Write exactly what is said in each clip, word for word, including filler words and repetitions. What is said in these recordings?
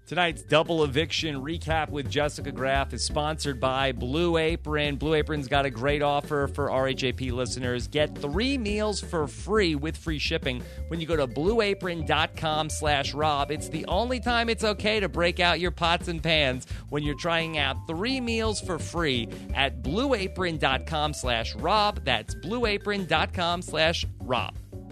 Tonight's double eviction recap with Jessica Graff is sponsored by Blue Apron. Blue Apron's got a great offer for R H A P listeners. Get three meals for free with free shipping when you go to blueapron.com slash Rob. It's the only time it's okay to break out your pots and pans when you're trying out three meals for free at blueapron.com slash Rob. That's blueapron.com slash Rob.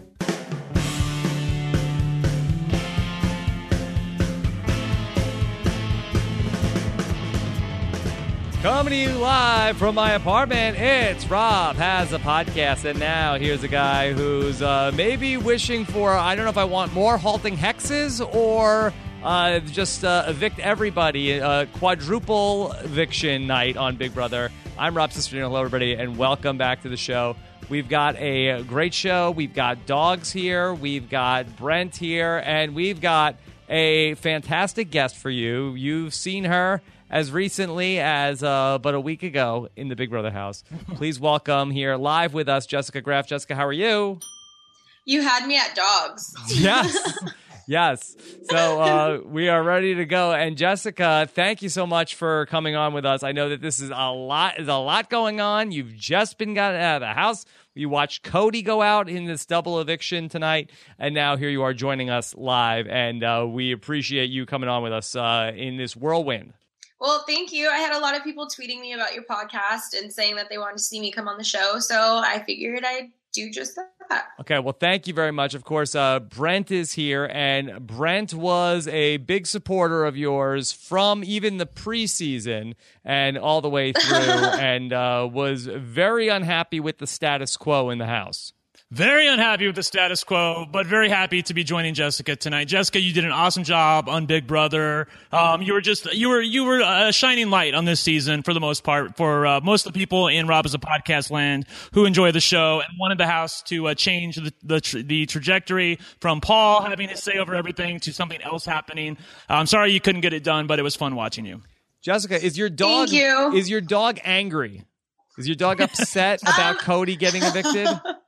Coming to you live from my apartment, it's Rob Has a Podcast. And now here's a guy who's uh, maybe wishing for, I don't know if I want more halting hexes or uh, just uh, evict everybody. Uh, quadruple eviction night on Big Brother. I'm Rob Cesternino. Hello, everybody, and welcome back to the show. We've got a great show. We've got dogs here. We've got Brent here. And we've got a fantastic guest for you. You've seen her as recently as uh, but a week ago in the Big Brother house. Please welcome here live with us, Jessica Graff. Jessica, how are you? You had me at dogs. Yes. Yes. So uh, we are ready to go. And Jessica, thank you so much for coming on with us. I know that this is a lot, is a lot going on. You've just been got out of the house. You watched Cody go out in this double eviction tonight, and now here you are joining us live. And uh, we appreciate you coming on with us uh, in this whirlwind. Well, thank you. I had a lot of people tweeting me about your podcast and saying that they wanted to see me come on the show, so I figured I'd do just that. Okay, well, thank you very much. Of course, uh, Brent is here, and Brent was a big supporter of yours from even the preseason and all the way through, and uh, was very unhappy with the status quo in the house. Very unhappy with the status quo, but very happy to be joining Jessica tonight. Jessica, you did an awesome job on Big Brother. Um, you were just you were you were a shining light on this season for the most part for uh, most of the people in Rob As a Podcast land who enjoy the show and wanted the house to uh, change the the, tra- the trajectory from Paul having his say over everything to something else happening. I'm sorry you couldn't get it done, but it was fun watching you. Jessica, is your dog Thank you. is your dog angry? Is your dog upset about Cody getting evicted?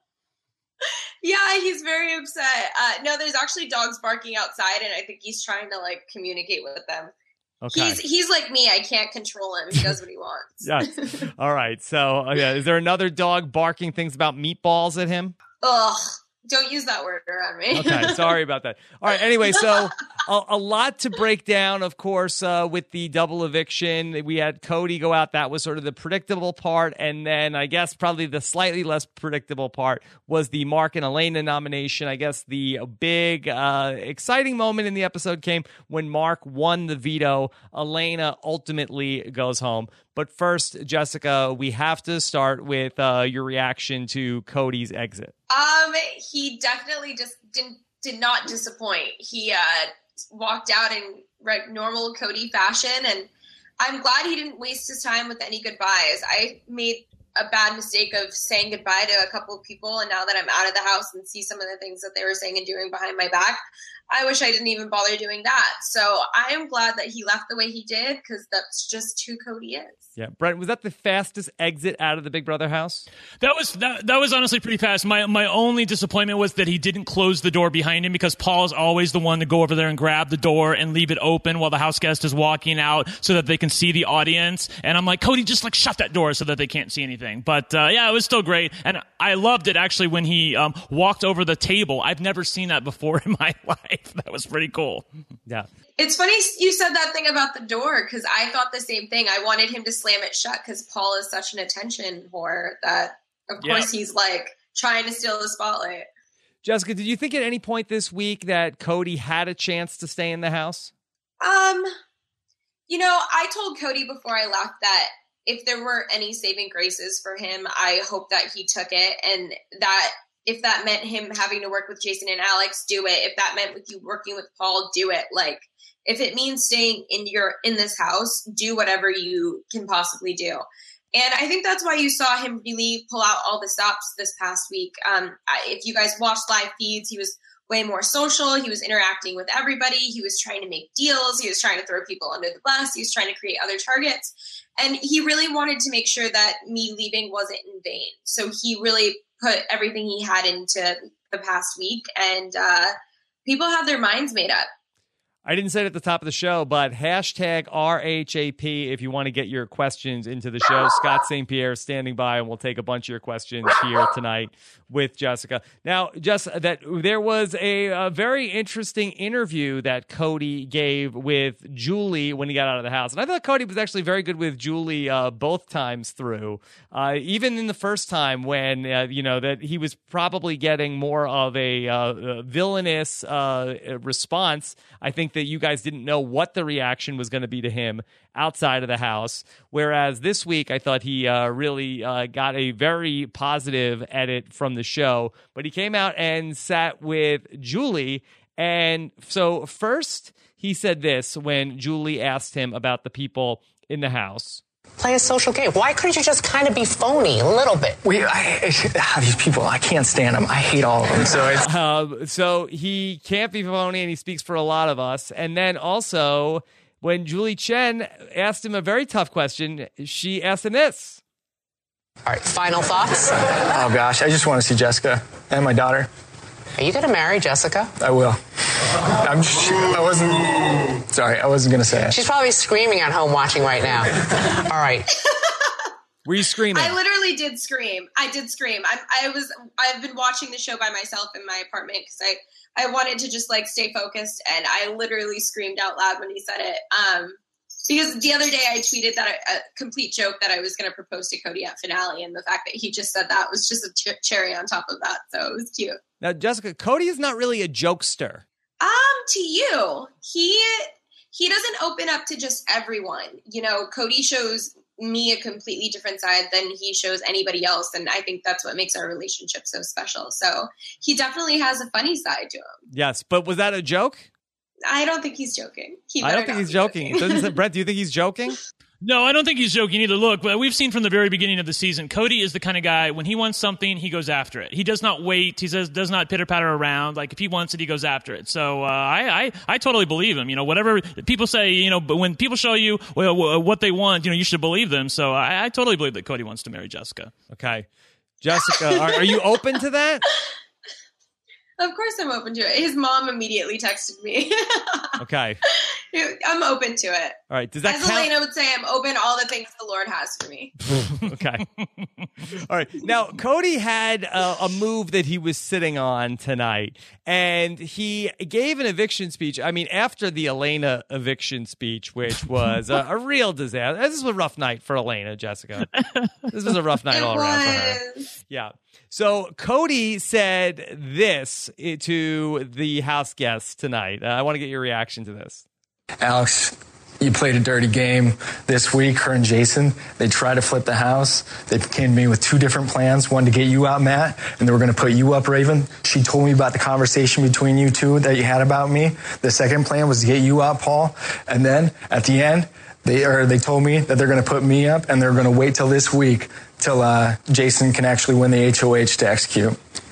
Yeah, he's very upset. Uh, no, there's actually dogs barking outside, and I think he's trying to, like, communicate with them. Okay. He's he's like me. I can't control him. He does what he wants. Yes. All right. So, uh, yeah, is there another dog barking things about meatballs at him? Ugh. Don't use that word around me. Okay, sorry about that. All right, anyway, so a, a lot to break down, of course, uh, with the double eviction. We had Cody go out. That was sort of the predictable part. And then I guess probably the slightly less predictable part was the Mark and Elena nomination. I guess the big, uh, exciting moment in the episode came when Mark won the veto. Elena ultimately goes home. But first, Jessica, we have to start with uh, your reaction to Cody's exit. Um, he definitely just didn't did not disappoint. He uh, walked out in re- normal Cody fashion, and I'm glad he didn't waste his time with any goodbyes. I made a bad mistake of saying goodbye to a couple of people, and now that I'm out of the house and see some of the things that they were saying and doing behind my back, I wish I didn't even bother doing that. So I am glad that he left the way he did, because that's just who Cody is. Yeah, Brent, was that the fastest exit out of the Big Brother house? That was that, that was honestly pretty fast. My my only disappointment was that he didn't close the door behind him, because Paul is always the one to go over there and grab the door and leave it open while the house guest is walking out so that they can see the audience. And I'm like, Cody, just like shut that door so that they can't see anything. But uh, yeah, it was still great. And I loved it actually when he um, walked over the table. I've never seen that before in my life. That was pretty cool. Yeah. It's funny you said that thing about the door, because I thought the same thing. I wanted him to slam it shut because Paul is such an attention whore that, of Yeah. course, he's like trying to steal the spotlight. Jessica, did you think at any point this week that Cody had a chance to stay in the house? Um, you know, I told Cody before I left that if there were any saving graces for him, I hope that he took it, and that if that meant him having to work with Jason and Alex, do it. If that meant with you working with Paul, do it. Like, if it means staying in your in this house, do whatever you can possibly do. And I think that's why you saw him really pull out all the stops this past week. Um, if you guys watched live feeds, he was way more social. He was interacting with everybody. He was trying to make deals. He was trying to throw people under the bus. He was trying to create other targets. And he really wanted to make sure that me leaving wasn't in vain. So he really put everything he had into the past week, and uh, people have their minds made up. I didn't say it at the top of the show, but hashtag R H A P if you want to get your questions into the show. Scott Saint Pierre is standing by, and we'll take a bunch of your questions here tonight with Jessica. Now, just that there was a, a very interesting interview that Cody gave with Julie when he got out of the house. And I thought Cody was actually very good with Julie uh, both times through. Uh, even in the first time when, uh, you know, that he was probably getting more of a uh, villainous uh, response. I think that you guys didn't know what the reaction was going to be to him outside of the house. Whereas this week, I thought he uh, really uh, got a very positive edit from the show. But he came out and sat with Julie. And so first, he said this when Julie asked him about the people in the house. Play a social game. Why couldn't you just kind of be phony a little bit? We, I, I, these people, I can't stand them. I hate all of them. So it's... Uh, so he can't be phony, and he speaks for a lot of us. And then also, when Julie Chen asked him a very tough question, she asked him this. All right, final thoughts? Oh, gosh, I just want to see Jessica and my daughter. Are you going to marry Jessica? I will. I'm just, I wasn't, sorry, I wasn't going to say it. She's probably screaming at home watching right now. All right. Were you screaming? I literally did scream. I did scream. I, I was, I've been watching the show by myself in my apartment because I, I wanted to just like stay focused, and I literally screamed out loud when he said it. Um, because the other day I tweeted that a, a complete joke that I was going to propose to Cody at finale, and the fact that he just said that was just a ch- cherry on top of that. So it was cute. Now, Jessica, Cody is not really a jokester. Um, to you, he he doesn't open up to just everyone. You know, Cody shows me a completely different side than he shows anybody else, and I think that's what makes our relationship so special. So he definitely has a funny side to him. Yes, but was that a joke? I don't think he's joking. He I don't think he's joking. joking. It doesn't say, Brett, do you think he's joking? No, I don't think he's joking either. Look, we've seen from the very beginning of the season, Cody is the kind of guy, when he wants something, he goes after it. He does not wait. He says, does not pitter-patter around. Like, if he wants it, he goes after it. So uh, I, I I totally believe him. You know, whatever people say, you know, but when people show you well, what they want, you know, you should believe them. So I, I totally believe that Cody wants to marry Jessica. Okay. Jessica, are, are you open to that? Of course I'm open to it. His mom immediately texted me. Okay. I'm open to it. All right. Does that As count? Elena would say, I'm open all the things the Lord has for me. Okay. All right. Now, Cody had a, a move that he was sitting on tonight, and he gave an eviction speech. I mean, after the Elena eviction speech, which was a, a real disaster. This was a rough night for Elena, Jessica. This was a rough night it all was. around for her. Yeah. So Cody said this to the house guests tonight. Uh, I want to get your reaction to this. Alex, you played a dirty game this week, her and Jason. They tried to flip the house. They came to me with two different plans, one to get you out, Matt, and they were going to put you up, Raven. She told me about the conversation between you two that you had about me. The second plan was to get you out, Paul. And then at the end, they or they told me that they're going to put me up, and they're going to wait till this week till uh, Jason can actually win the H O H to execute.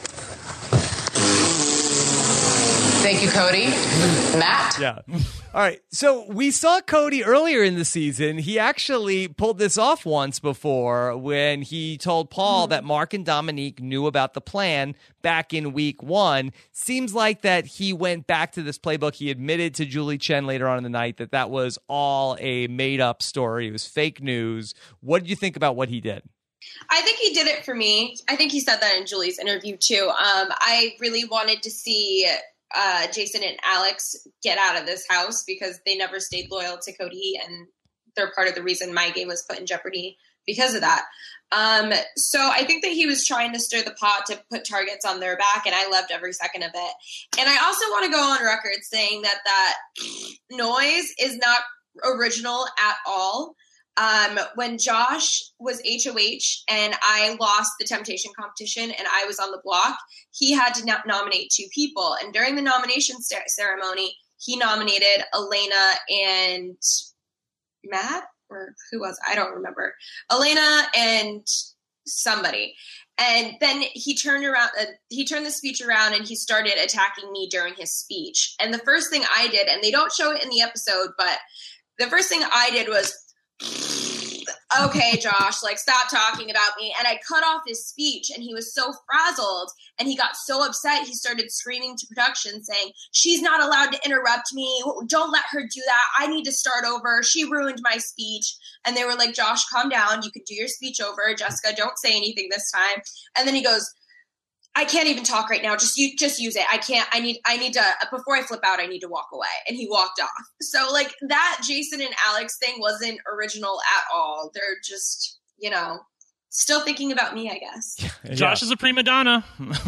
Thank you, Cody. Matt? Yeah. All right. So we saw Cody earlier in the season. He actually pulled this off once before when he told Paul mm-hmm. that Mark and Dominique knew about the plan back in week one. Seems like that he went back to this playbook. He admitted to Julie Chen later on in the night that that was all a made-up story. It was fake news. What did you think about what he did? I think he did it for me. I think he said that in Julie's interview, too. Um, I really wanted to see uh, Jason and Alex get out of this house because they never stayed loyal to Cody, and they're part of the reason my game was put in jeopardy because of that. Um, so I think that he was trying to stir the pot to put targets on their back, and I loved every second of it. And I also want to go on record saying that that noise is not original at all. Um, when Josh was H O H and I lost the temptation competition and I was on the block, he had to no- nominate two people. And during the nomination cer- ceremony, he nominated Elena and Matt, or who was, I don't remember. Elena and somebody. And then he turned around, uh, he turned the speech around and he started attacking me during his speech. And the first thing I did, and they don't show it in the episode, but the first thing I did was, okay, Josh, like, stop talking about me. And I cut off his speech, and he was so frazzled, and he got so upset, he started screaming to production saying, she's not allowed to interrupt me. Don't let her do that. I need to start over. She ruined my speech. And they were like, Josh, calm down. You can do your speech over. Jessica, don't say anything this time. And then he goes, I can't even talk right now. Just you, just use it. I can't, I need, I need to, before I flip out, I need to walk away. And he walked off. So like that Jason and Alex thing wasn't original at all. They're just, you know, still thinking about me, I guess. Yeah. Josh is a prima donna.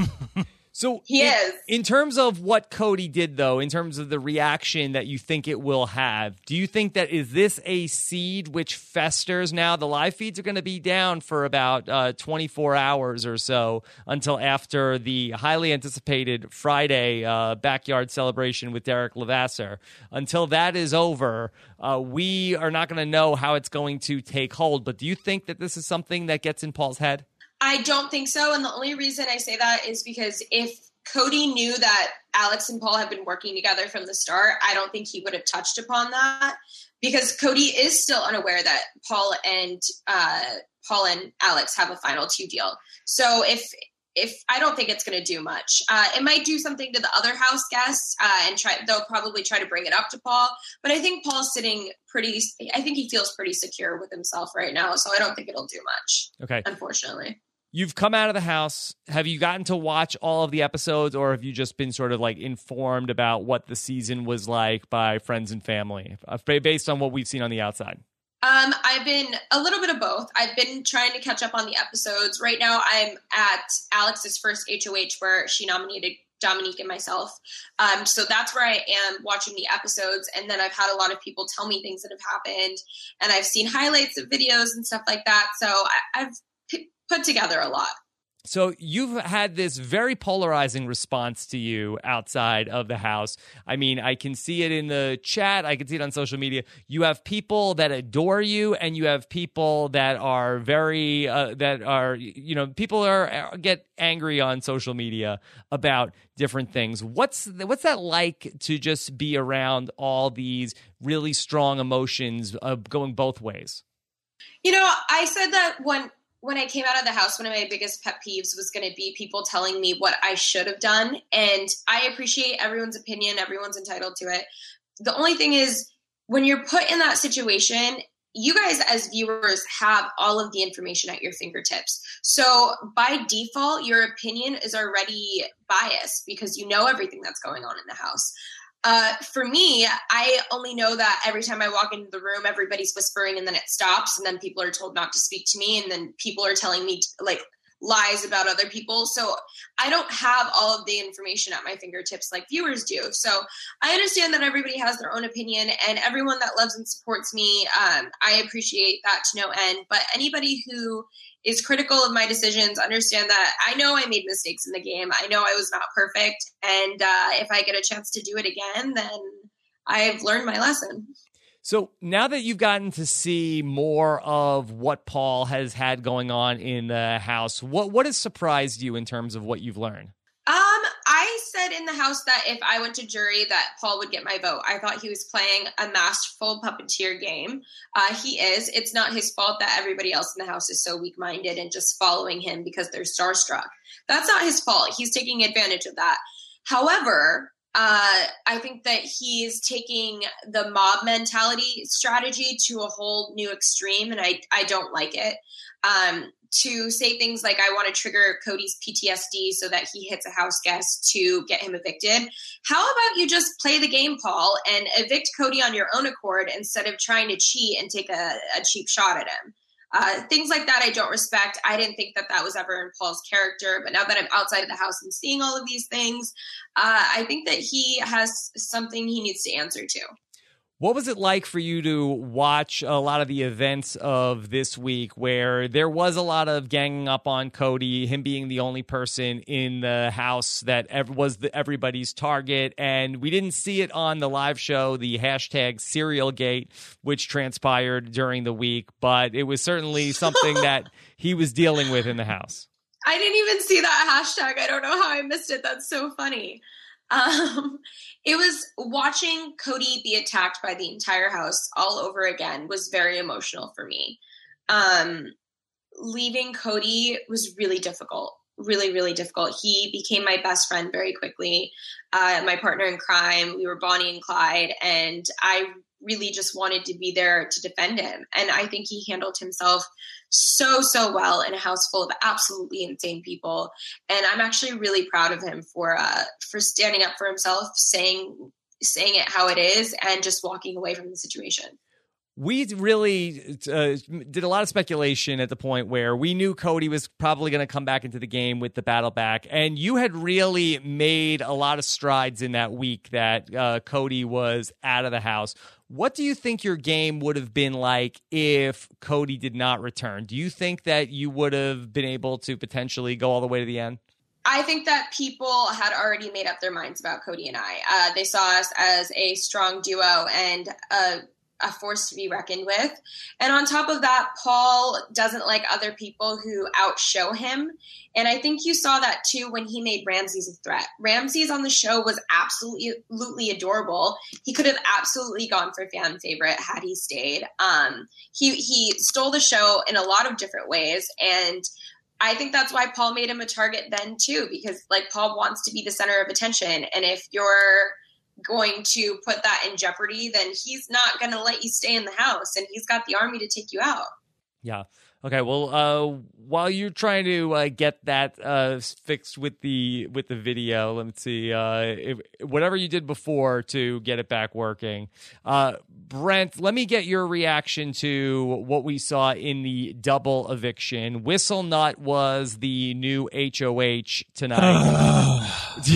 So he in, is. In terms of what Cody did, though, in terms of the reaction that you think it will have, do you think that is this a seed which festers now? The live feeds are going to be down for about uh, twenty-four hours or so until after the highly anticipated Friday uh, backyard celebration with Derek Levasseur. Until that is over, uh, we are not going to know how it's going to take hold. But do you think that this is something that gets in Paul's head? I don't think so. And the only reason I say that is because if Cody knew that Alex and Paul have been working together from the start, I don't think he would have touched upon that, because Cody is still unaware that Paul and uh, Paul and Alex have a final two deal. So if if I don't think it's going to do much, uh, it might do something to the other house guests, uh, and try. They'll probably try to bring it up to Paul. But I think Paul's sitting pretty. I think he feels pretty secure with himself right now. So I don't think it'll do much. Okay, unfortunately. You've come out of the house. Have you gotten to watch all of the episodes, or have you just been sort of like informed about what the season was like by friends and family, based on what we've seen on the outside? Um, I've been a little bit of both. I've been trying to catch up on the episodes. Right now, I'm at Alex's first H O H where she nominated Dominique and myself. Um, so that's where I am watching the episodes. And then I've had a lot of people tell me things that have happened, and I've seen highlights of videos and stuff like that. So I, I've p- put together a lot. So you've had this very polarizing response to you outside of the house. I mean, I can see it in the chat. I can see it on social media. You have people that adore you, and you have people that are very, uh, that are, you know, people are get angry on social media about different things. What's what's that like to just be around all these really strong emotions uh, going both ways? You know, I said that when When I came out of the house, one of my biggest pet peeves was going to be people telling me what I should have done. And I appreciate everyone's opinion. Everyone's entitled to it. The only thing is, when you're put in that situation, you guys as viewers have all of the information at your fingertips. So by default, your opinion is already biased because you know everything that's going on in the house. Uh, for me, I only know that every time I walk into the room, everybody's whispering and then it stops, and then people are told not to speak to me, and then people are telling me like lies about other people. So I don't have all of the information at my fingertips like viewers do. So I understand that everybody has their own opinion, and everyone that loves and supports me, um, I appreciate that to no end. But anybody who is critical of my decisions, understand that I know I made mistakes in the game. I know I was not perfect. And uh, if I get a chance to do it again, then I've learned my lesson. So now that you've gotten to see more of what Paul has had going on in the house, what what has surprised you in terms of what you've learned? Um, I said in the house that if I went to jury that Paul would get my vote. I thought he was playing a masterful puppeteer game. Uh, he is. It's not his fault that everybody else in the house is so weak-minded and just following him because they're starstruck. That's not his fault. He's taking advantage of that. However, uh, I think that he's taking the mob mentality strategy to a whole new extreme, and I, I don't like it. Um, to say things like, I want to trigger Cody's P T S D so that he hits a house guest to get him evicted. How about you just play the game, Paul, and evict Cody on your own accord instead of trying to cheat and take a, a cheap shot at him? Uh, things like that I don't respect. I didn't think that that was ever in Paul's character. But now that I'm outside of the house and seeing all of these things, uh, I think that he has something he needs to answer to. What was it like for you to watch a lot of the events of this week where there was a lot of ganging up on Cody, him being the only person in the house that ever was the, everybody's target, and we didn't see it on the live show, the hashtag Serialgate, which transpired during the week, but it was certainly something that he was dealing with in the house. I didn't even see that hashtag. I don't know how I missed it. That's so funny. Um, it was watching Cody be attacked by the entire house all over again was very emotional for me. um, leaving Cody was really difficult, really, really difficult. He became my best friend very quickly, uh, my partner in crime. We were Bonnie and Clyde, and I really just wanted to be there to defend him. And I think he handled himself so, so well in a house full of absolutely insane people. And I'm actually really proud of him for, uh, for standing up for himself, saying, saying it how it is, and just walking away from the situation. We really uh, did a lot of speculation at the point where we knew Cody was probably going to come back into the game with the battle back. And you had really made a lot of strides in that week that uh, Cody was out of the house. What do you think your game would have been like if Cody did not return? Do you think that you would have been able to potentially go all the way to the end? I think that people had already made up their minds about Cody and I. Uh, they saw us as a strong duo and a a force to be reckoned with. And on top of that, Paul doesn't like other people who outshow him. And I think you saw that too when he made Ramses a threat. Ramses on the show was absolutely, absolutely adorable. He could have absolutely gone for fan favorite had he stayed. Um, he, he stole the show in a lot of different ways. And I think that's why Paul made him a target then too, because like Paul wants to be the center of attention. And if you're going to put that in jeopardy, then he's not going to let you stay in the house, and he's got the army to take you out. Yeah. Okay. Well, uh, while you're trying to uh, get that uh, fixed with the with the video, let me see. Uh, if, whatever you did before to get it back working, uh, Brent, let me get your reaction to what we saw in the double eviction. Whistle Nut was the new H O H tonight.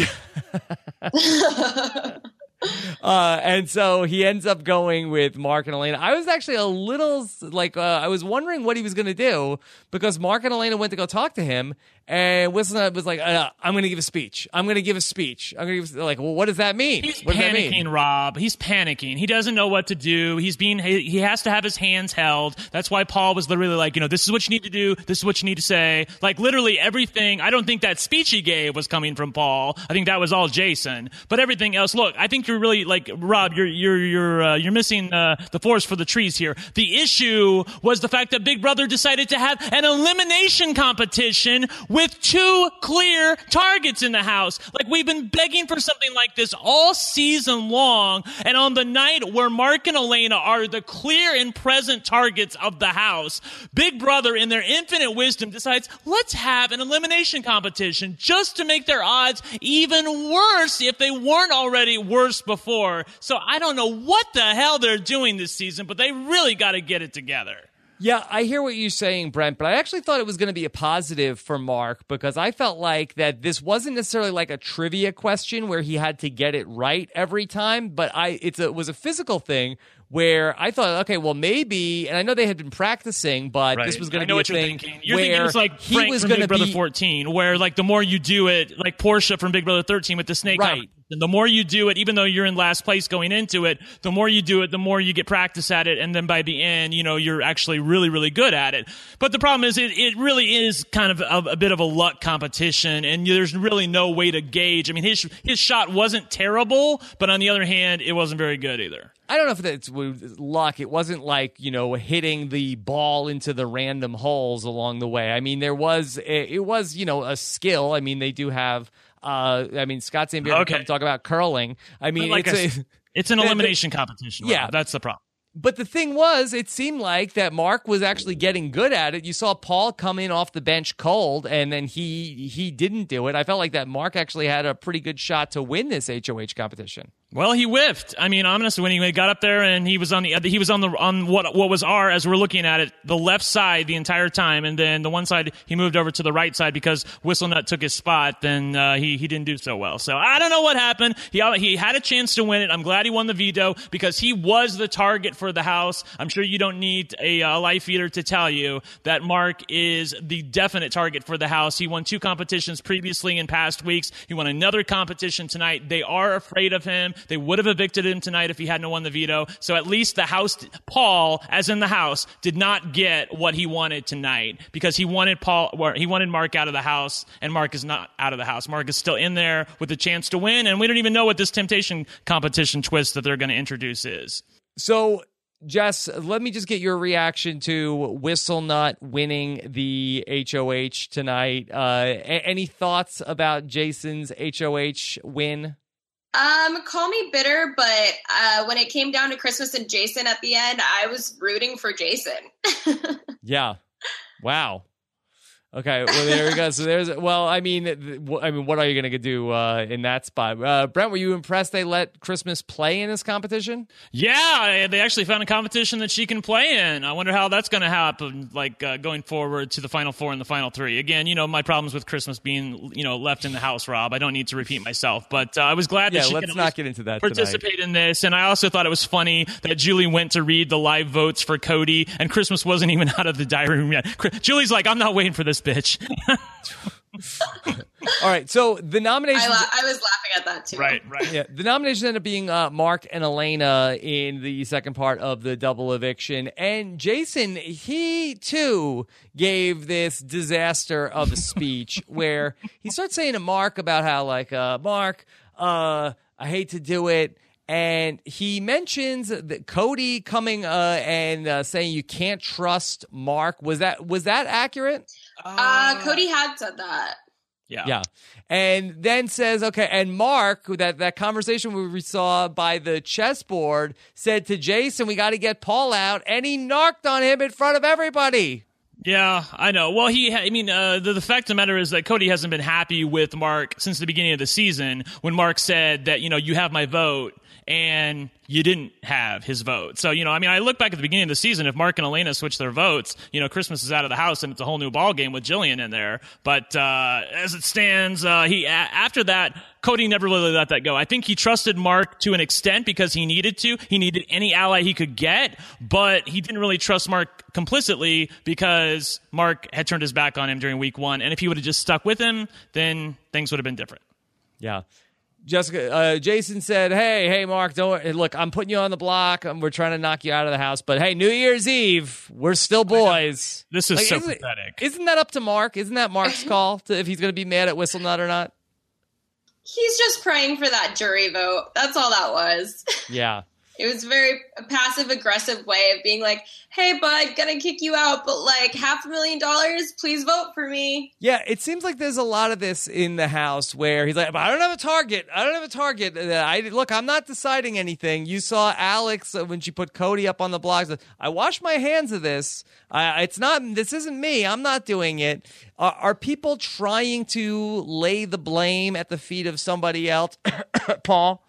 Uh, and so he ends up going with Mark and Elena. I was actually a little like, uh, I was wondering what he was going to do, because Mark and Elena went to go talk to him, and Whistle was like, uh, I'm going to give a speech. I'm going to give a speech. I'm going to give like, well, what does that mean? He's what panicking, does that mean? Rob. He's panicking. He doesn't know what to do. He's being, he, he has to have his hands held. That's why Paul was literally like, you know, this is what you need to do. This is what you need to say. Like literally everything. I don't think that speech he gave was coming from Paul. I think that was all Jason. But everything else, look, I think you're really like, Rob, you're, you're, you're, uh, you're missing uh, the forest for the trees here. The issue was the fact that Big Brother decided to have an elimination competition with two clear targets in the house. Like, we've been begging for something like this all season long, and on the night where Mark and Elena are the clear and present targets of the house, Big Brother, in their infinite wisdom, decides, let's have an elimination competition just to make their odds even worse if they weren't already worse before. So I don't know what the hell they're doing this season, but they really got to get it together. Yeah, I hear what you're saying, Brent, but I actually thought it was going to be a positive for Mark, because I felt like that this wasn't necessarily like a trivia question where he had to get it right every time, but I it's a, it was a physical thing where I thought, okay, well, maybe, and I know they had been practicing, but right. this was going to be a you're thing thinking. You're where thinking it's like Frank he was from going Big to Brother be fourteen, where like the more you do it, like Portia from Big Brother thirteen with the snake right. competition, the more you do it, even though you're in last place going into it, the more you do it, the more you get practice at it, and then by the end, you know, you're actually really, really good at it. But the problem is, it, it really is kind of a, a bit of a luck competition, and there's really no way to gauge. I mean, his his shot wasn't terrible, but on the other hand, it wasn't very good either. I don't know if it's luck. It wasn't like, you know, hitting the ball into the random holes along the way. I mean, there was, it was, you know, a skill. I mean, they do have, uh, I mean, Scott St. Pierre okay. come talk about curling. I mean, like it's a, a, it's an elimination competition. Right? Yeah. That's the problem. But the thing was, it seemed like that Mark was actually getting good at it. You saw Paul come in off the bench cold, and then he he didn't do it. I felt like that Mark actually had a pretty good shot to win this H O H competition. Well, he whiffed. I mean, honestly, when he got up there and he was on the he was on the on what what was our, as we're looking at it, the left side the entire time, and then the one side he moved over to the right side because Whistlenut took his spot. Then uh, he he didn't do so well. So I don't know what happened. He he had a chance to win it. I'm glad he won the veto because he was the target for the house. I'm sure you don't need a, a life eater to tell you that Mark is the definite target for the house. He won two competitions previously in past weeks. He won another competition tonight. They are afraid of him. They would have evicted him tonight if he hadn't won the veto. So at least the house, Paul, as in the house, did not get what he wanted tonight because he wanted Paul, or he wanted Mark out of the house, and Mark is not out of the house. Mark is still in there with a chance to win, and we don't even know what this temptation competition twist that they're going to introduce is. So Jess, let me just get your reaction to Whistle Nut winning the H O H tonight. Uh, a- any thoughts about Jason's H O H win? Um, call me bitter, but uh, when it came down to Christmas and Jason at the end, I was rooting for Jason. Yeah. Wow. Okay, well there we go. So there's well, I mean, I mean, what are you going to do uh, in that spot? Uh, Brent, were you impressed they let Christmas play in this competition? Yeah, they actually found a competition that she can play in. I wonder how that's going to happen, like uh, going forward to the Final Four and the Final Three. Again, you know, my problems with Christmas being, you know, left in the house, Rob. I don't need to repeat myself, but uh, I was glad that yeah, she let's could not get into that participate tonight. in this. And I also thought it was funny that Julie went to read the live votes for Cody, and Christmas wasn't even out of the diary room yet. Julie's like, I'm not waiting for this bitch. All right, so the nominations... I, la- I was laughing at that too. Right, right. Yeah, the nominations ended up being uh, Mark and Elena in the second part of the double eviction. And Jason, he too gave this disaster of a speech where he starts saying to Mark about how, like, uh, Mark, uh, I hate to do it. And he mentions that Cody coming uh, and uh, saying you can't trust Mark. Was that was that accurate? Uh, Cody had said that. Yeah. Yeah. And then says, okay, and Mark, that, that conversation we saw by the chessboard, said to Jason, we got to get Paul out, and he narked on him in front of everybody. Yeah, I know. Well, he, I mean, uh, the, the fact of the matter is that Cody hasn't been happy with Mark since the beginning of the season when Mark said that, you know, you have my vote and you didn't have his vote. So, you know, I mean, I look back at the beginning of the season, if Mark and Elena switch their votes, you know, Christmas is out of the house and it's a whole new ball game with Jillian in there. But uh, as it stands, uh, he a- after that, Cody never really let that go. I think he trusted Mark to an extent because he needed to. He needed any ally he could get, but he didn't really trust Mark complicitly because Mark had turned his back on him during week one. And if he would have just stuck with him, then things would have been different. Yeah. Jessica, uh, Jason said, hey, hey, Mark, don't worry. Look, I'm putting you on the block. Um, we're trying to knock you out of the house. But, hey, New Year's Eve, we're still boys. This is like, so isn't, pathetic. Isn't that up to Mark? Isn't that Mark's call to, if he's going to be mad at Whistle Nut or not? He's just praying for that jury vote. That's all that was. Yeah. It was a very passive-aggressive way of being like, hey, bud, gonna kick you out, but like half a million dollars, please vote for me. Yeah, it seems like there's a lot of this in the house where he's like, I don't have a target. I don't have a target. I, look, I'm not deciding anything. You saw Alex uh, when she put Cody up on the blog. Said, I wash my hands of this. I, it's not, this isn't me. I'm not doing it. Are, are people trying to lay the blame at the feet of somebody else? Paul?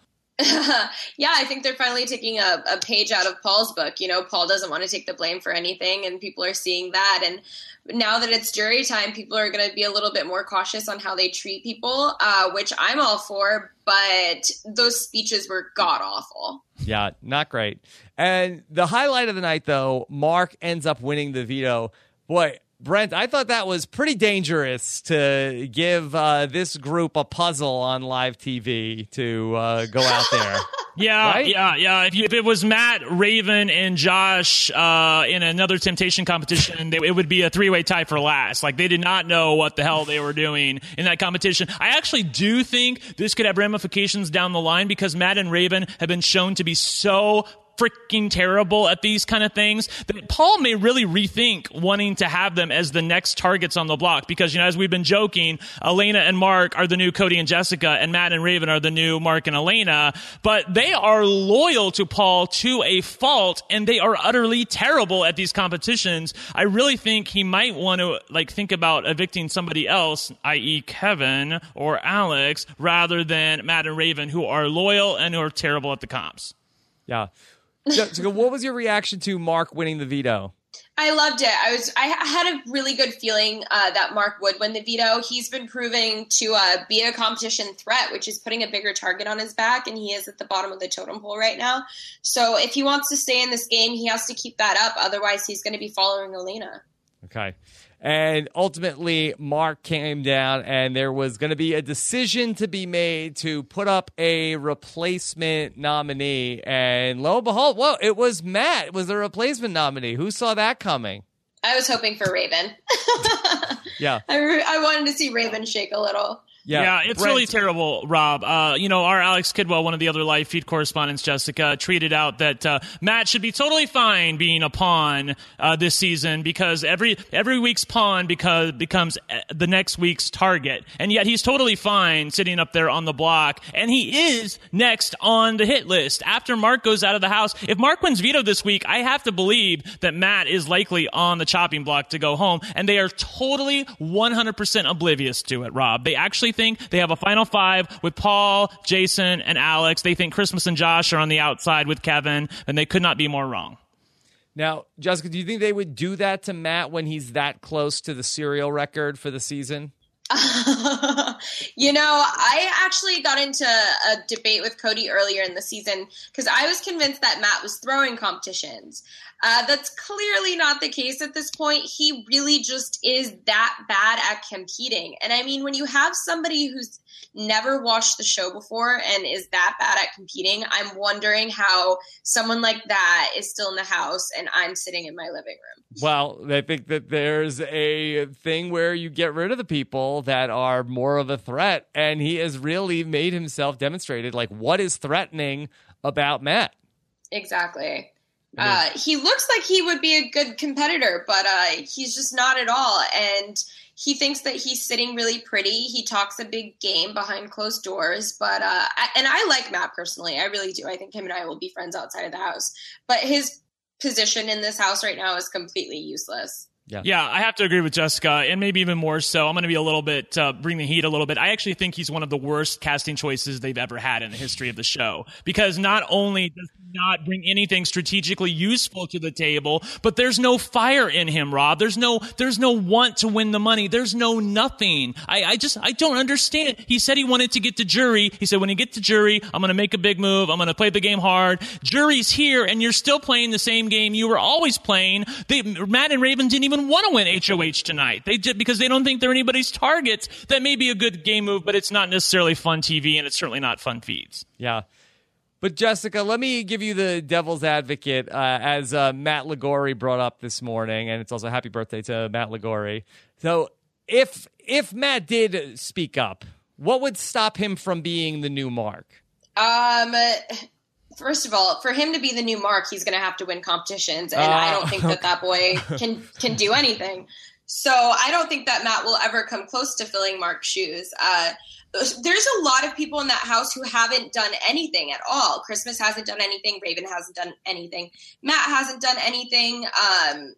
Yeah, I think they're finally taking a, a page out of Paul's book. You know, Paul doesn't want to take the blame for anything, and people are seeing that. And now that it's jury time, people are going to be a little bit more cautious on how they treat people, uh, which I'm all for. But those speeches were god-awful. Yeah, not great. And the highlight of the night, though, Mark ends up winning the veto. Boy, Brent, I thought that was pretty dangerous to give uh, this group a puzzle on live T V to uh, go out there. Yeah, right? yeah, yeah. If, you, if it was Matt, Raven, and Josh uh, in another Temptation competition, they, it would be a three-way tie for last. Like, they did not know what the hell they were doing in that competition. I actually do think this could have ramifications down the line because Matt and Raven have been shown to be so freaking terrible at these kind of things that Paul may really rethink wanting to have them as the next targets on the block because, you know, as we've been joking, Elena and Mark are the new Cody and Jessica, and Matt and Raven are the new Mark and Elena, but they are loyal to Paul to a fault, and they are utterly terrible at these competitions. I really think he might want to, like, think about evicting somebody else, that is. Kevin or Alex, rather than Matt and Raven, who are loyal and who are terrible at the comps. Yeah. Jessica, what was your reaction to Mark winning the veto? I loved it. I was. I had a really good feeling uh, that Mark would win the veto. He's been proving to uh, be a competition threat, which is putting a bigger target on his back, and he is at the bottom of the totem pole right now. So if he wants to stay in this game, he has to keep that up. Otherwise, he's going to be following Elena. Okay. And ultimately, Mark came down, and there was going to be a decision to be made to put up a replacement nominee. And lo and behold, whoa, it was Matt. It was the replacement nominee. Who saw that coming? I was hoping for Raven. Yeah. I, re- I wanted to see Raven shake a little. Yeah, yeah it's Brent. really terrible, Rob. Uh, you know, our Alex Kidwell, one of the other live feed correspondents, Jessica, tweeted out that uh, Matt should be totally fine being a pawn uh, this season because every every week's pawn because becomes the next week's target. And yet he's totally fine sitting up there on the block. And he is next on the hit list. After Mark goes out of the house, if Mark wins veto this week, I have to believe that Matt is likely on the chopping block to go home. And they are totally one hundred percent oblivious to it, Rob. They actually think they have a final five with Paul, Jason, and Alex. They think Christmas and Josh are on the outside with Kevin, and they could not be more wrong. Now, Jessica, do you think they would do that to Matt when he's that close to the serial record for the season? You know, I actually got into a debate with Cody earlier in the season because I was convinced that Matt was throwing competitions. Uh, that's clearly not the case at this point. He really just is that bad at competing. And I mean, when you have somebody who's never watched the show before and is that bad at competing, I'm wondering how someone like that is still in the house and I'm sitting in my living room. Well, I think that there's a thing where you get rid of the people that are more of a threat, and he has really made himself demonstrated, like, what is threatening about Matt? Exactly. Uh, he looks like he would be a good competitor, but uh, he's just not at all. And he thinks that he's sitting really pretty. He talks a big game behind closed doors. But uh, I, and I like Matt personally. I really do. I think him and I will be friends outside of the house. But his position in this house right now is completely useless. Yeah. yeah, I have to agree with Jessica, and maybe even more so. I'm going to be a little bit, uh, bring the heat a little bit. I actually think he's one of the worst casting choices they've ever had in the history of the show, because not only does he not bring anything strategically useful to the table, but there's no fire in him, Rob. There's no, there's no want to win the money. There's no nothing. I, I just, I don't understand. He said he wanted to get to jury. He said, when you get to jury, I'm going to make a big move. I'm going to play the game hard. Jury's here, and you're still playing the same game you were always playing. They, Matt and Raven didn't even want to win H O H tonight. They did because they don't think they're anybody's targets. That may be a good game move, but it's not necessarily fun T V, and it's certainly not fun feeds. Yeah. But Jessica, let me give you the devil's advocate, uh, as uh, Matt Ligori brought up this morning, and it's also happy birthday to Matt Ligori. So if if Matt did speak up, what would stop him from being the new Mark? Um... First of all, for him to be the new Mark, he's going to have to win competitions, and uh, I don't think that that boy can can do anything. So I don't think that Matt will ever come close to filling Mark's shoes. Uh, there's a lot of people in that house who haven't done anything at all. Christmas hasn't done anything. Raven hasn't done anything. Matt hasn't done anything. Um,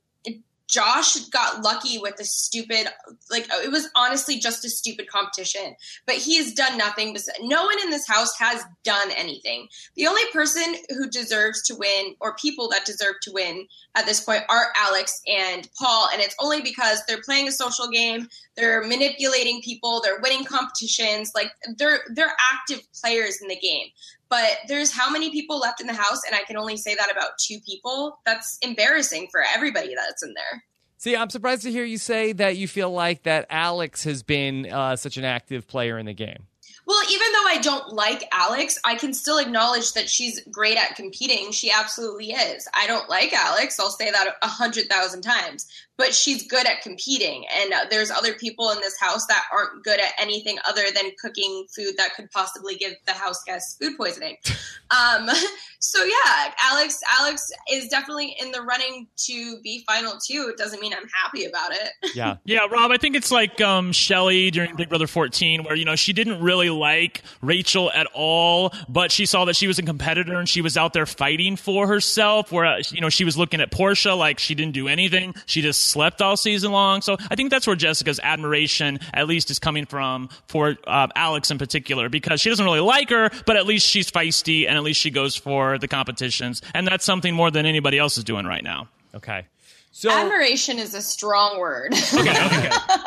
Josh got lucky with the stupid, like, it was honestly just a stupid competition, but he has done nothing. No one in this house has done anything. The only person who deserves to win, or people that deserve to win at this point, are Alex and Paul. And it's only because they're playing a social game. They're manipulating people. They're winning competitions. Like, they're, they're active players in the game. But there's how many people left in the house, and I can only say that about two people. That's embarrassing for everybody that's in there. See, I'm surprised to hear you say that you feel like that Alex has been uh, such an active player in the game. Well, even though I don't like Alex, I can still acknowledge that she's great at competing. She absolutely is. I don't like Alex. I'll say that a hundred thousand times. But she's good at competing. And uh, there's other people in this house that aren't good at anything other than cooking food that could possibly give the house guests food poisoning. Um, so, yeah, Alex Alex is definitely in the running to be final two. It doesn't mean I'm happy about it. Yeah. Yeah, Rob, I think it's like um, Shelly during Big Brother fourteen, where, you know, she didn't really like Rachel at all, but she saw that she was a competitor and she was out there fighting for herself, where, you know, she was looking at Portia like she didn't do anything. She just slept all season long. So I think that's where Jessica's admiration at least is coming from for uh, Alex in particular, because she doesn't really like her, but at least she's feisty and at least she goes for the competitions. And that's something more than anybody else is doing right now. Okay. So admiration is a strong word. Okay, okay.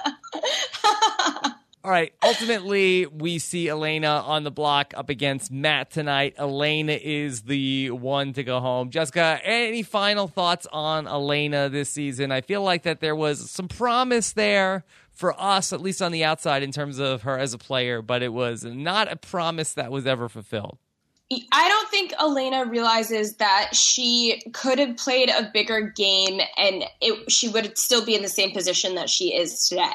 All right. Ultimately, we see Elena on the block up against Matt tonight. Elena is the one to go home. Jessica, any final thoughts on Elena this season? I feel like that there was some promise there for us, at least on the outside, in terms of her as a player, but it was not a promise that was ever fulfilled. I don't think Elena realizes that she could have played a bigger game and it, she would still be in the same position that she is today.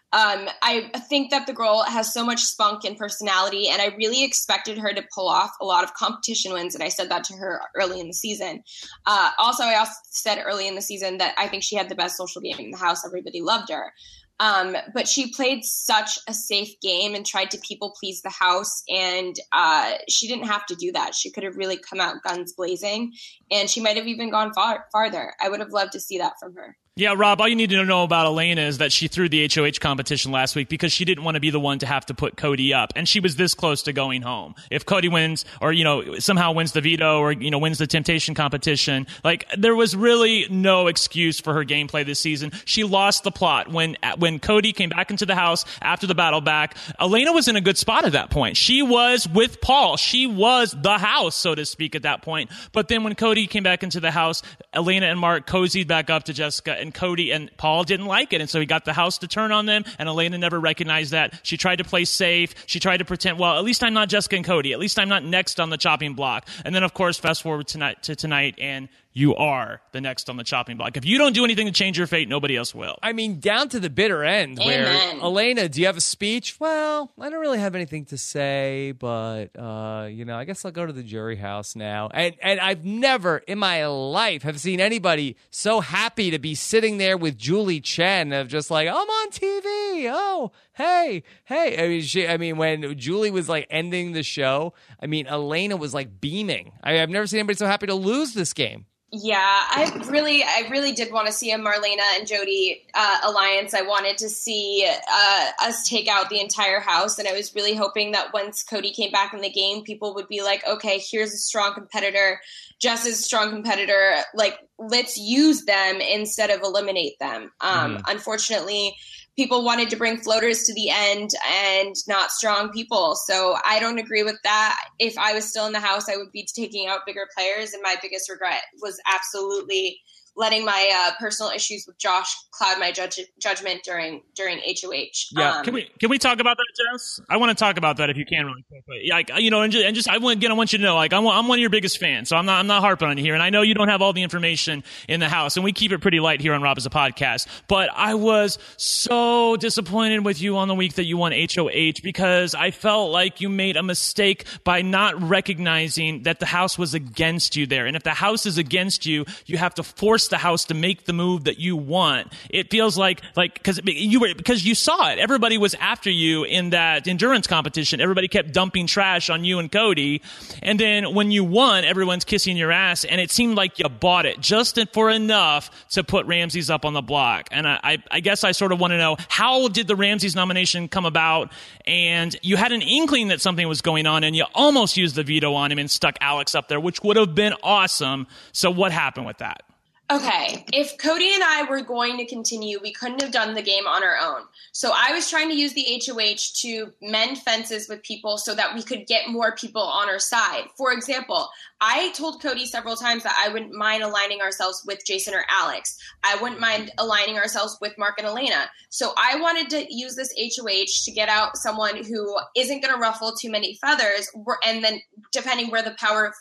Um, I think that the girl has so much spunk and personality, and I really expected her to pull off a lot of competition wins, and I said that to her early in the season. Uh, also, I also said early in the season that I think she had the best social game in the house. Everybody loved her. Um, but she played such a safe game and tried to people please the house, and uh, she didn't have to do that. She could have really come out guns blazing, and she might have even gone far farther. I would have loved to see that from her. Yeah, Rob, all you need to know about Elena is that she threw the H O H competition last week because she didn't want to be the one to have to put Cody up. And she was this close to going home. If Cody wins or, you know, somehow wins the veto or, you know, wins the temptation competition, like there was really no excuse for her gameplay this season. She lost the plot. When, when Cody came back into the house after the battle back, Elena was in a good spot at that point. She was with Paul. She was the house, so to speak, at that point. But then when Cody came back into the house, Elena and Mark cozied back up to Jessica, and Cody and Paul didn't like it, and so he got the house to turn on them, and Elena never recognized that. She tried to play safe. She tried to pretend, well, at least I'm not Jessica and Cody. At least I'm not next on the chopping block. And then, of course, fast forward tonight to tonight, and you are the next on the chopping block. If you don't do anything to change your fate, nobody else will. I mean, down to the bitter end. Amen. Where, Elena, do you have a speech? Well, I don't really have anything to say, but, uh, you know, I guess I'll go to the jury house now. And and I've never in my life have seen anybody so happy to be sitting there with Julie Chen of just like, I'm on T V. Oh, hey, hey. I mean, she, I mean, when Julie was like ending the show, I mean, Elena was like beaming. I, I've never seen anybody so happy to lose this game. Yeah, I really, I really did want to see a Marlena and Jody uh, alliance. I wanted to see uh, us take out the entire house, and I was really hoping that once Cody came back in the game, people would be like, okay, here's a strong competitor, Jess is a strong competitor, like, let's use them instead of eliminate them. Um, mm-hmm. Unfortunately, people wanted to bring floaters to the end and not strong people. So I don't agree with that. If I was still in the house, I would be taking out bigger players. And my biggest regret was absolutely letting my uh, personal issues with Josh cloud my judge- judgment during during H O H. Yeah, um, can we can we talk about that, Jess? I want to talk about that if you can, really quickly. Like, you know, and just, and just I want again, I want you to know, like, I'm I'm one of your biggest fans, so I'm not I'm not harping on you here, and I know you don't have all the information in the house, and we keep it pretty light here on Rob as a podcast. But I was so disappointed with you on the week that you won H O H because I felt like you made a mistake by not recognizing that the house was against you there, and if the house is against you, you have to force the house to make the move that you want. It feels like like because you were because you saw it. Everybody was after you in that endurance competition. Everybody kept dumping trash on you and Cody, and then when you won, everyone's kissing your ass, and it seemed like you bought it just for enough to put Ramses up on the block. And I, I, I guess I sort of want to know, how did the Ramses nomination come about? And you had an inkling that something was going on, and you almost used the veto on him and stuck Alex up there, which would have been awesome. So what happened with that? Okay, if Cody and I were going to continue, we couldn't have done the game on our own. So I was trying to use the H O H to mend fences with people so that we could get more people on our side. For example, I told Cody several times that I wouldn't mind aligning ourselves with Jason or Alex. I wouldn't mind aligning ourselves with Mark and Elena. So I wanted to use this H O H to get out someone who isn't going to ruffle too many feathers, and then depending where the power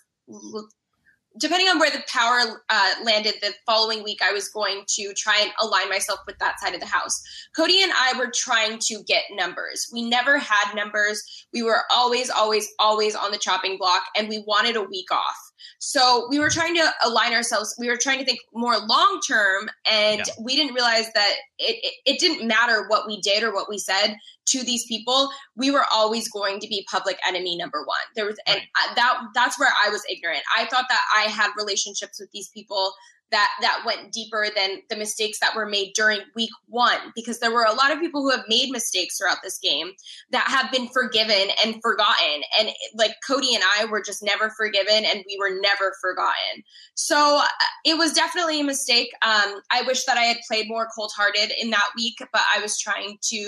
Depending on where the power uh, landed the following week, I was going to try and align myself with that side of the house. Cody and I were trying to get numbers. We never had numbers. We were always, always, always on the chopping block, and we wanted a week off. So we were trying to align ourselves. We were trying to think more long term, and yeah. we didn't realize that it, it, it didn't matter what we did or what we said to these people. We were always going to be public enemy number one. There was, and right. that that's where I was ignorant. I thought that I had relationships with these people that that went deeper than the mistakes that were made during week one, because there were a lot of people who have made mistakes throughout this game that have been forgiven and forgotten. And like Cody and I were just never forgiven, and we were never forgotten. So it was definitely a mistake. Um, I wish that I had played more cold-hearted in that week, but I was trying to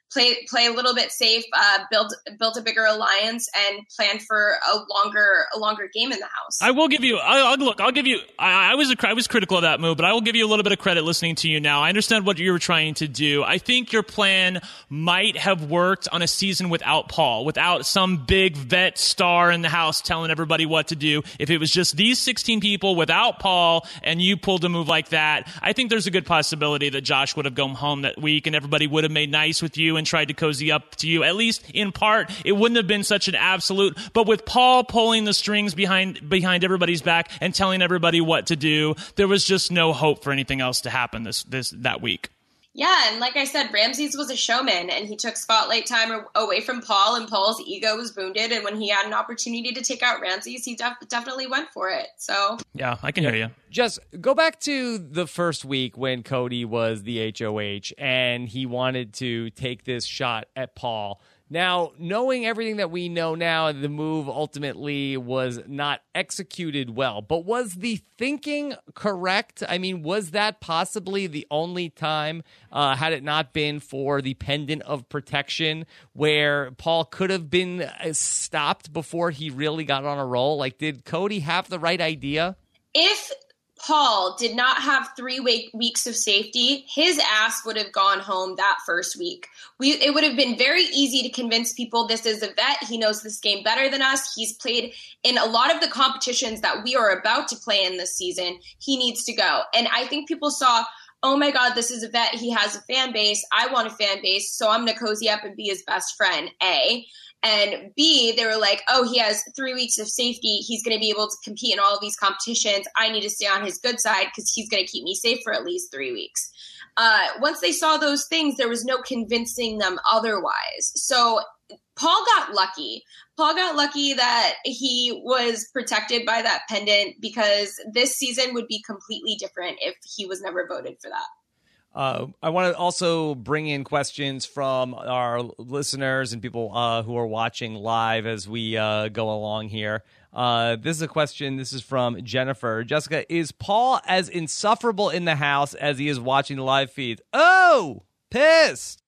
play play a little bit safe, uh, build build a bigger alliance, and plan for a longer a longer game in the house. I will give you. I, I'll, look, I'll give you. I, I was a, I was critical of that move, but I will give you a little bit of credit listening to you now. I understand what you were trying to do. I think your plan might have worked on a season without Paul, without some big vet star in the house telling everybody what to do. If it was just these sixteen people without Paul, and you pulled a move like that, I think there's a good possibility that Josh would have gone home that week, and everybody would have made nice with you and tried to cozy up to you. At least in part, it wouldn't have been such an absolute. But with Paul pulling the strings behind behind everybody's back and telling everybody what to do, there was just no hope for anything else to happen this this that week. Yeah, and like I said, Ramses was a showman, and he took spotlight time away from Paul, and Paul's ego was wounded, and when he had an opportunity to take out Ramses, he def- definitely went for it. So yeah, I can hear you. Just go back to the first week when Cody was the H O H, and he wanted to take this shot at Paul. Now, knowing everything that we know now, the move ultimately was not executed well. But was the thinking correct? I mean, was that possibly the only time, uh, had it not been for the pendant of protection, where Paul could have been stopped before he really got on a roll? Like, did Cody have the right idea? If Paul did not have three week, weeks of safety, his ass would have gone home that first week. We It would have been very easy to convince people this is a vet. He knows this game better than us. He's played in a lot of the competitions that we are about to play in this season. He needs to go. And I think people saw, oh my God, this is a vet. He has a fan base. I want a fan base. So I'm going to cozy up and be his best friend, A. And B, they were like, oh, he has three weeks of safety. He's going to be able to compete in all of these competitions. I need to stay on his good side because he's going to keep me safe for at least three weeks. Uh, once they saw those things, there was no convincing them otherwise. So Paul got lucky. Paul got lucky that he was protected by that pendant, because this season would be completely different if he was never voted for that. Uh, I want to also bring in questions from our listeners and people uh, who are watching live as we uh, go along here. Uh, this is a question. This is from Jennifer. Jessica, is Paul as insufferable in the house as he is watching the live feed? Oh, pissed.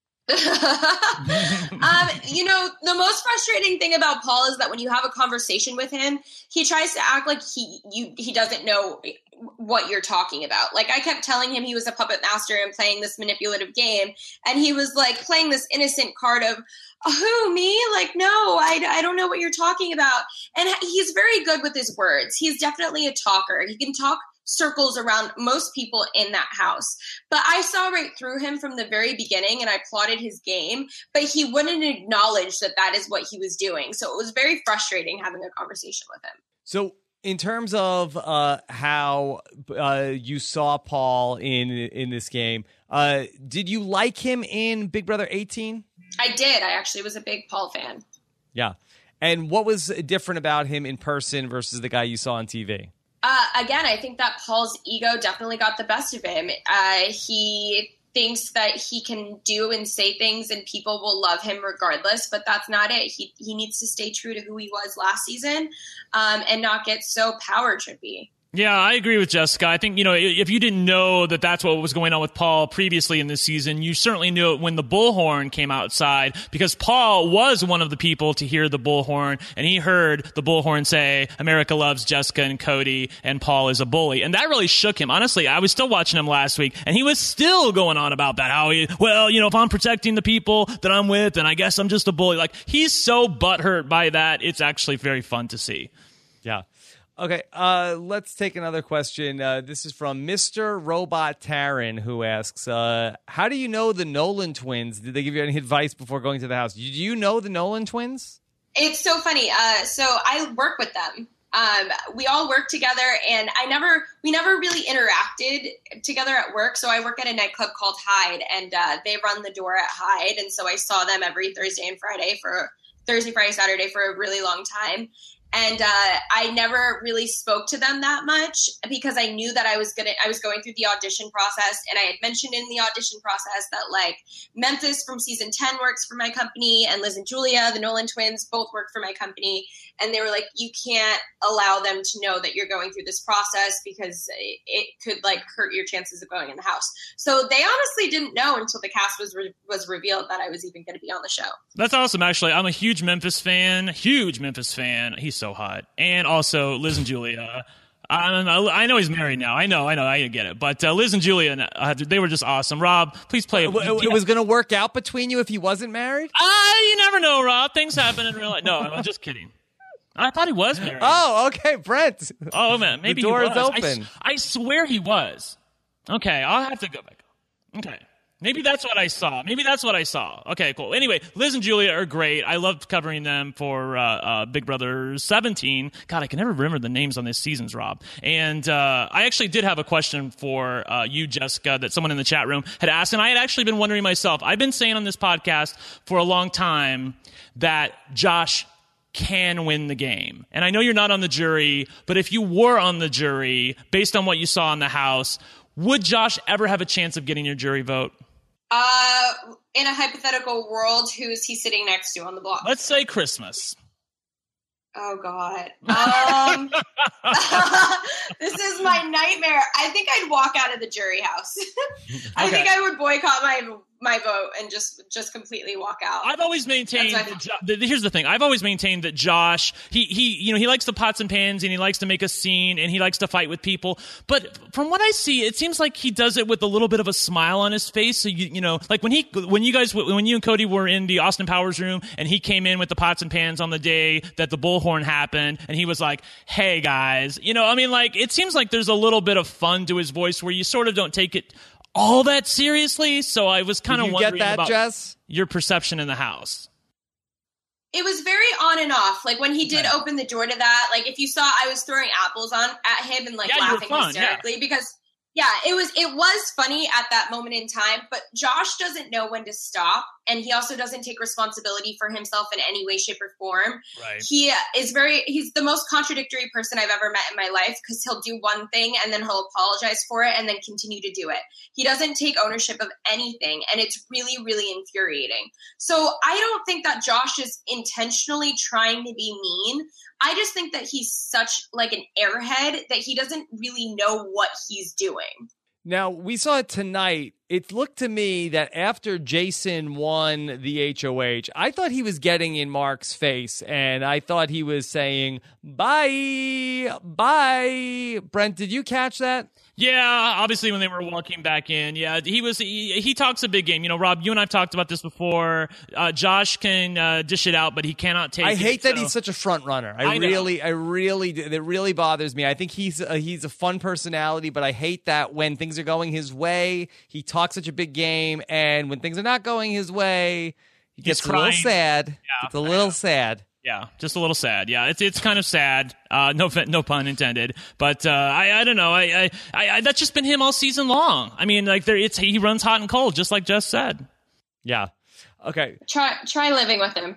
um, you know, the most frustrating thing about Paul is that when you have a conversation with him, he tries to act like he you he doesn't know what you're talking about. Like, I kept telling him he was a puppet master and playing this manipulative game, and he was like playing this innocent card of, who, me? Like, no, I, I don't know what you're talking about. And he's very good with his words. He's definitely a talker. He can talk circles around most people in that house. But I saw right through him from the very beginning, and I plotted his game, but he wouldn't acknowledge that that is what he was doing. So it was very frustrating having a conversation with him. So in terms of uh, how uh, you saw Paul in in this game, uh, did you like him in Big Brother eighteen? I did. I actually was a big Paul fan. Yeah. And what was different about him in person versus the guy you saw on T V? Uh, again, I think that Paul's ego definitely got the best of him. Uh, he thinks that he can do and say things and people will love him regardless, but that's not it. He he needs to stay true to who he was last season um, and not get so power trippy. Yeah, I agree with Jessica. I think, you know, if you didn't know that that's what was going on with Paul previously in this season, you certainly knew it when the bullhorn came outside, because Paul was one of the people to hear the bullhorn, and he heard the bullhorn say, America loves Jessica and Cody, and Paul is a bully. And that really shook him. Honestly, I was still watching him last week, and he was still going on about that. How he, well, you know, if I'm protecting the people that I'm with, then I guess I'm just a bully. Like, he's so butthurt by that. It's actually very fun to see. Yeah. Okay, uh, let's take another question. Uh, this is from Mister Robot Taran, who asks, uh, how do you know the Nolan twins? Did they give you any advice before going to the house? Do you know the Nolan twins? It's so funny. Uh, so I work with them. Um, we all work together, and I never, we never really interacted together at work. So I work at a nightclub called Hyde, and uh, they run the door at Hyde. And so I saw them every Thursday and Friday for Thursday, Friday, Saturday for a really long time. And uh, I never really spoke to them that much because I knew that I was gonna I was going through the audition process, and I had mentioned in the audition process that like Memphis from season ten works for my company, and Liz and Julia, the Nolan twins, both work for my company. And they were like, you can't allow them to know that you're going through this process because it could like hurt your chances of going in the house. So they honestly didn't know until the cast was re- was revealed that I was even going to be on the show. That's awesome. Actually, I'm a huge Memphis fan. Huge Memphis fan. He's so hot. And also Liz and Julia. I, I know he's married now. I know, I know, I get it. But uh, Liz and Julia, uh, they were just awesome. Rob, please play. It, it was going to work out between you if he wasn't married? Uh, you never know, Rob. Things happen in real life. No, I'm just kidding. I thought he was married. Oh, okay, Brent. Oh, man, maybe the door he was. is open. I, I swear he was. Okay, I'll have to go back. Okay. Maybe that's what I saw. Maybe that's what I saw. Okay, cool. Anyway, Liz and Julia are great. I loved covering them for uh, uh, Big Brother seventeen. God, I can never remember the names on these seasons, Rob. And uh, I actually did have a question for uh, you, Jessica, that someone in the chat room had asked, and I had actually been wondering myself. I've been saying on this podcast for a long time that Josh can win the game. And I know you're not on the jury, but if you were on the jury, based on what you saw in the house, would Josh ever have a chance of getting your jury vote? Uh, in a hypothetical world, who is he sitting next to on the block? Let's say Christmas. Oh, God. Um, this is my nightmare. I think I'd walk out of the jury house. I Okay. think I would boycott my my vote and just just completely walk out. I've always maintained That's my- that Jo- the, here's the thing. I've always maintained that Josh, he he you know, he likes the pots and pans and he likes to make a scene and he likes to fight with people. But from what I see, it seems like he does it with a little bit of a smile on his face. So you you know, like when he when you guys when you and Cody were in the Austin Powers room and he came in with the pots and pans on the day that the bullhorn happened and he was like, "Hey guys," you know, I mean, like it seems like there's a little bit of fun to his voice where you sort of don't take it all that seriously. So I was kind Did of you wondering get that, about Jess? your perception in the house. It was very on and off. Like when he did Okay. open the door to that, like if you saw, I was throwing apples on at him and like Yeah, you were laughing fun, hysterically because yeah, it was it was funny at that moment in time. But Josh doesn't know when to stop, and he also doesn't take responsibility for himself in any way, shape, or form. Right. He is very he's the most contradictory person I've ever met in my life because he'll do one thing and then he'll apologize for it and then continue to do it. He doesn't take ownership of anything, and it's really, really infuriating. So I don't think that Josh is intentionally trying to be mean. I just think that he's such like an airhead that he doesn't really know what he's doing. Now, we saw it tonight. It looked to me that after Jason won the H O H, I thought he was getting in Mark's face, and I thought he was saying, bye, bye. Brent, did you catch that? Yeah, obviously when they were walking back in, yeah, he was. He, he talks a big game. You know, Rob, you and I've talked about this before. Uh, Josh can uh, dish it out, but he cannot take. I it, hate that so- he's such a front runner. I, I know. really, I really, it really bothers me. I think he's a, he's a fun personality, but I hate that when things are going his way, he talks such a big game, and when things are not going his way, he gets a little crying. sad. Yeah, It's a little sad. Yeah, just a little sad. Yeah, it's it's kind of sad. Uh, no no pun intended. But uh, I I don't know. I, I I I that's just been him all season long. I mean, like there, it's he runs hot and cold, just like Jess said. Yeah. Okay. Try try living with him.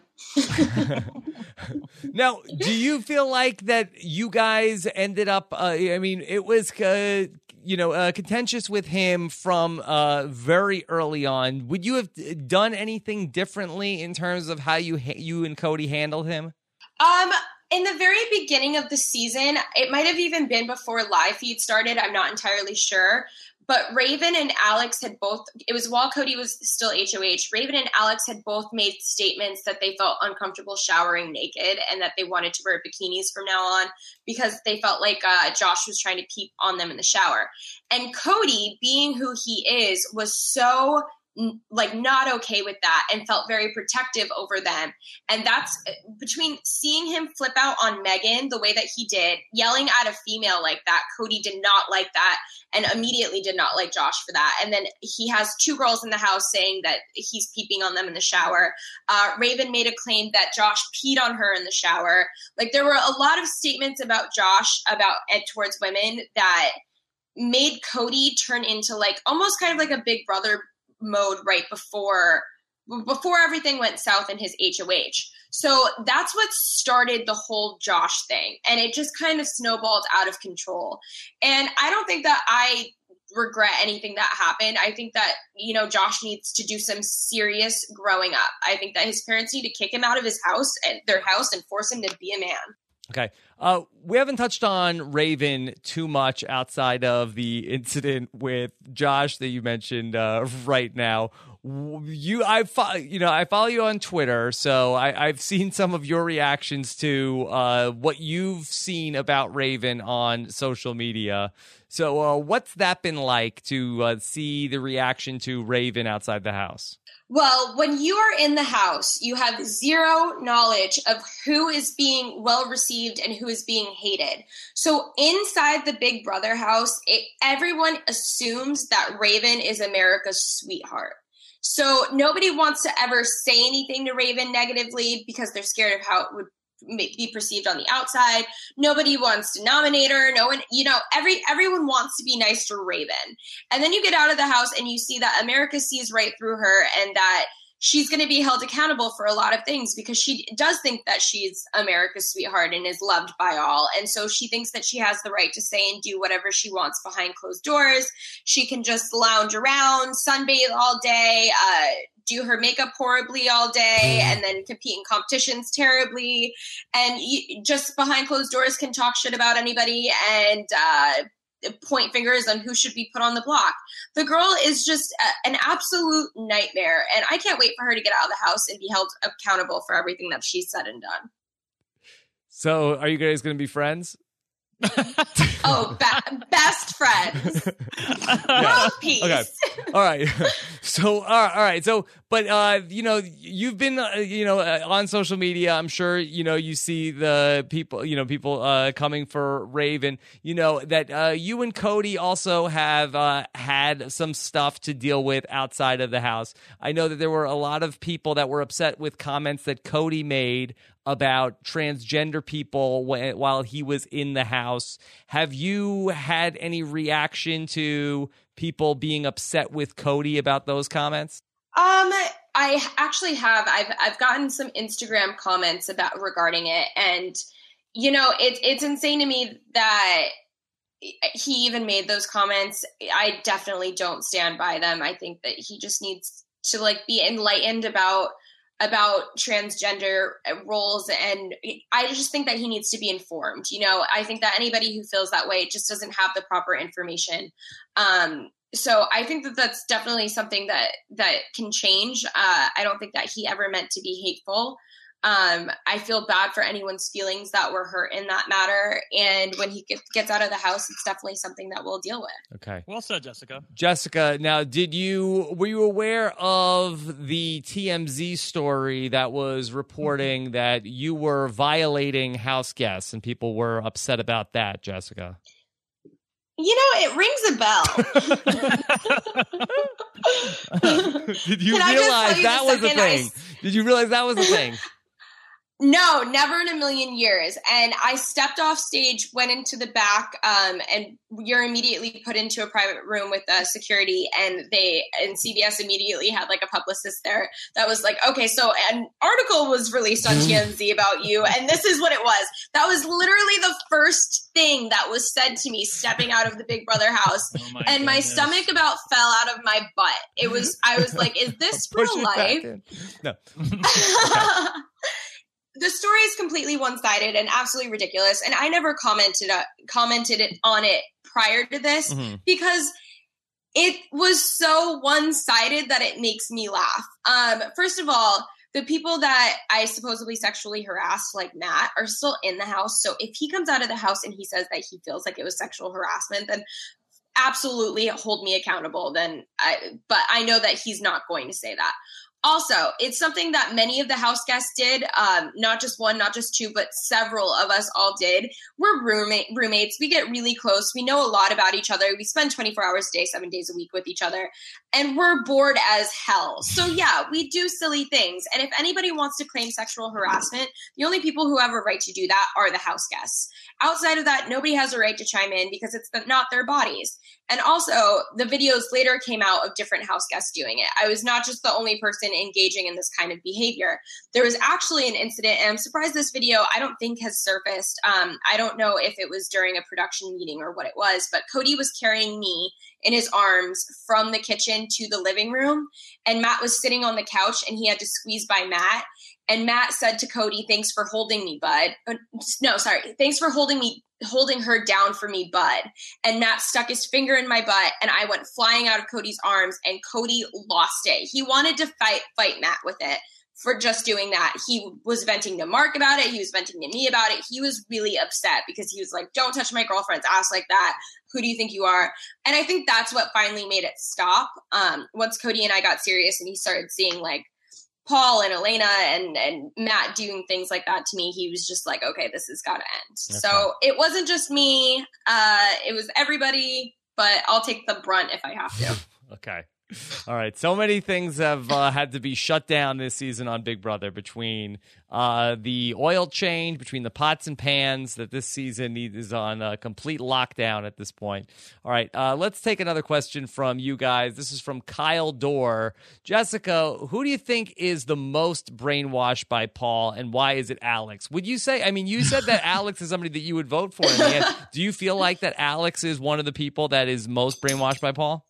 Now, do you feel like that you guys ended up, uh, I mean, it was, uh, you know, uh, contentious with him from uh, very early on. Would you have done anything differently in terms of how you ha- you and Cody handled him? Um, in the very beginning of the season, it might have even been before live feed started. I'm not entirely sure. But Raven and Alex had both, it was while Cody was still H O H, Raven and Alex had both made statements that they felt uncomfortable showering naked and that they wanted to wear bikinis from now on because they felt like uh, Josh was trying to peep on them in the shower. And Cody, being who he is, was so like not okay with that and felt very protective over them. And that's between seeing him flip out on Megan the way that he did, yelling at a female like that. Cody did not like that and immediately did not like Josh for that. And then he has two girls in the house saying that he's peeping on them in the shower. Uh, Raven made a claim that Josh peed on her in the shower. Like there were a lot of statements about Josh about and towards women that made Cody turn into like almost kind of like a big brother mode right before before everything went south in his H O H. So that's what started the whole Josh thing. And it just kind of snowballed out of control. And I don't think that I regret anything that happened. I think that, you know, Josh needs to do some serious growing up. I think that his parents need to kick him out of his house and their house and force him to be a man. Okay. Uh, we haven't touched on Raven too much outside of the incident with Josh that you mentioned uh, right now. You, I, fo- you know, I follow you on Twitter, so I, I've seen some of your reactions to uh, what you've seen about Raven on social media. So, uh, what's that been like to uh, see the reaction to Raven outside the house? Well, when you are in the house, you have zero knowledge of who is being well received and who is being hated. So inside the Big Brother house, it, everyone assumes that Raven is America's sweetheart. So nobody wants to ever say anything to Raven negatively because they're scared of how it would be perceived on the outside. Nobody wants to nominate her. No one, you know, every everyone wants to be nice to Raven. And then you get out of the house and you see that America sees right through her and that she's going to be held accountable for a lot of things because she does think that she's America's sweetheart and is loved by all. And so she thinks that she has the right to say and do whatever she wants behind closed doors. She can just lounge around, sunbathe all day, uh, do her makeup horribly all day, and then compete in competitions terribly. And you, just behind closed doors can talk shit about anybody and uh, point fingers on who should be put on the block. The girl is just a, an absolute nightmare. And I can't wait for her to get out of the house and be held accountable for everything that she's said and done. So are you guys going to be friends? Oh, ba- best friends. World peace. Okay. All right. So, all right. All right. So, but, uh, you know, you've been, uh, you know, uh, on social media. I'm sure, you know, you see the people, you know, people uh, coming for Raven, you know, that uh, you and Cody also have uh, had some stuff to deal with outside of the house. I know that there were a lot of people that were upset with comments that Cody made about transgender people wh- while he was in the house. Have you had any reaction to people being upset with Cody about those comments? Um, I actually have. I've I've gotten some Instagram comments about regarding it, and you know, it's it's insane to me that he even made those comments. I definitely don't stand by them. I think that he just needs to like be enlightened about about transgender roles. And I just think that he needs to be informed. You know, I think that anybody who feels that way just doesn't have the proper information. Um, so I think that that's definitely something that, that can change. Uh, I don't think that he ever meant to be hateful. Um, I feel bad for anyone's feelings that were hurt in that matter. And when he get, gets out of the house, it's definitely something that we'll deal with. Okay. Well said, Jessica. Jessica, now, did you, were you aware of the T M Z story that was reporting that you were violating house guests and people were upset about that, Jessica? You know, it rings a bell. Did you Can realize that was a thing? I... Did you realize that was a thing? No, never in a million years. And I stepped off stage, went into the back, um, and you're immediately put into a private room with uh, security. And they and C B S immediately had like a publicist there that was like, okay, so an article was released on T M Z about you, and this is what it was. That was literally the first thing that was said to me stepping out of the Big Brother house. Oh my and goodness. My stomach about fell out of my butt. It was, I was like, is this real life? No. The story is completely one-sided and absolutely ridiculous. And I never commented uh, commented it, on it prior to this mm-hmm. because it was so one-sided that it makes me laugh. Um, first of all, the people that I supposedly sexually harassed, like Matt, are still in the house. So if he comes out of the house and he says that he feels like it was sexual harassment, then absolutely hold me accountable. Then, I, but I know that he's not going to say that. Also, it's something that many of the house guests did, um, not just one, not just two, but several of us all did. We're roommate, roommates. We get really close. We know a lot about each other. We spend twenty-four hours a day, seven days a week with each other. And we're bored as hell. So yeah, we do silly things. And if anybody wants to claim sexual harassment, the only people who have a right to do that are the house guests. Outside of that, nobody has a right to chime in because it's the, not their bodies. And also, the videos later came out of different house guests doing it. I was not just the only person engaging in this kind of behavior. There was actually an incident, and I'm surprised this video, I don't think, has surfaced. Um, I don't know if it was during a production meeting or what it was, but Cody was carrying me in his arms from the kitchen to the living room, and Matt was sitting on the couch, and he had to squeeze by Matt. And Matt said to Cody, "Thanks for holding me, bud." No, sorry. "Thanks for holding me, holding her down for me, bud." And Matt stuck his finger in my butt, and I went flying out of Cody's arms, and Cody lost it. He wanted to fight, fight Matt with it for just doing that. He was venting to Mark about it. He was venting to me about it. He was really upset because he was like, "Don't touch my girlfriend's ass like that. Who do you think you are?" And I think that's what finally made it stop. Um, once Cody and I got serious and he started seeing like Paul and Elena and, and Matt doing things like that to me, he was just like, okay, this has got to end. Okay. So it wasn't just me. Uh, it was everybody, but I'll take the brunt if I have to. Okay. All right. So many things have uh, had to be shut down this season on Big Brother, between uh, the oil change, between the pots and pans, that this season is on a complete lockdown at this point. All right. Uh, let's take another question from you guys. This is from Kyle Dorr. Jessica, who do you think is the most brainwashed by Paul, and why is it Alex? Would you say, I mean, you said that Alex is somebody that you would vote for in the end. Do you feel like that Alex is one of the people that is most brainwashed by Paul?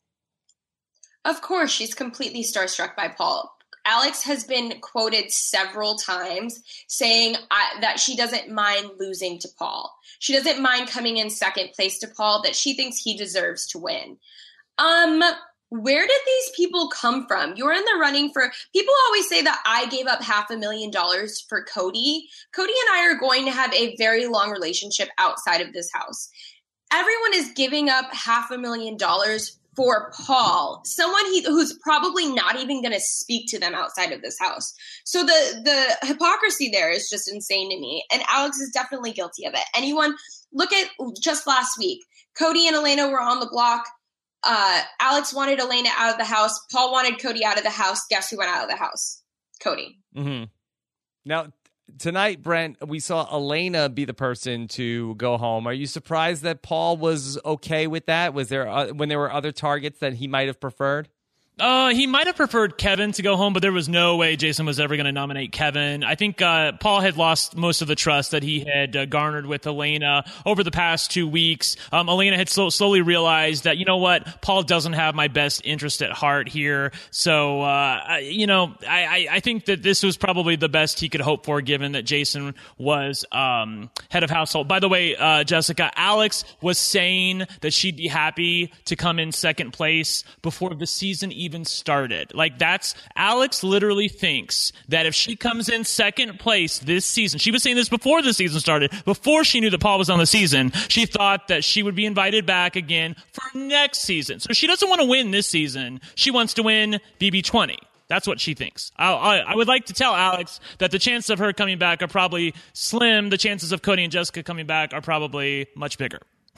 Of course, she's completely starstruck by Paul. Alex has been quoted several times saying uh, that she doesn't mind losing to Paul. She doesn't mind coming in second place to Paul, that she thinks he deserves to win. Um, where did these people come from? You're in the running for, people always say that I gave up half a million dollars for Cody. Cody and I are going to have a very long relationship outside of this house. Everyone is giving up half a million dollars for Paul, someone he, who's probably not even going to speak to them outside of this house. So the the hypocrisy there is just insane to me. And Alex is definitely guilty of it. Anyone, look at just last week. Cody and Elena were on the block. Uh, Alex wanted Elena out of the house. Paul wanted Cody out of the house. Guess who went out of the house? Cody. Mm-hmm. Now, tonight, Brent, we saw Elena be the person to go home. Are you surprised that Paul was okay with that? Was there uh, when there were other targets that he might have preferred? Uh, he might have preferred Kevin to go home, but there was no way Jason was ever going to nominate Kevin. I think uh, Paul had lost most of the trust that he had uh, garnered with Elena over the past two weeks. Um, Elena had so- slowly realized that, you know what, Paul doesn't have my best interest at heart here. So, uh, you know, I, I, I think that this was probably the best he could hope for, given that Jason was um, head of household. By the way, uh, Jessica, Alex was saying that she'd be happy to come in second place before the season even even started. Like, that's, Alex literally thinks that if she comes in second place this season, she was saying this before the season started, before she knew that Paul was on the season, she thought that she would be invited back again for next season. So she doesn't want to win this season. She wants to win B B twenty. That's what she thinks. I, I, I would like to tell Alex that the chances of her coming back are probably slim. The chances of Cody and Jessica coming back are probably much bigger.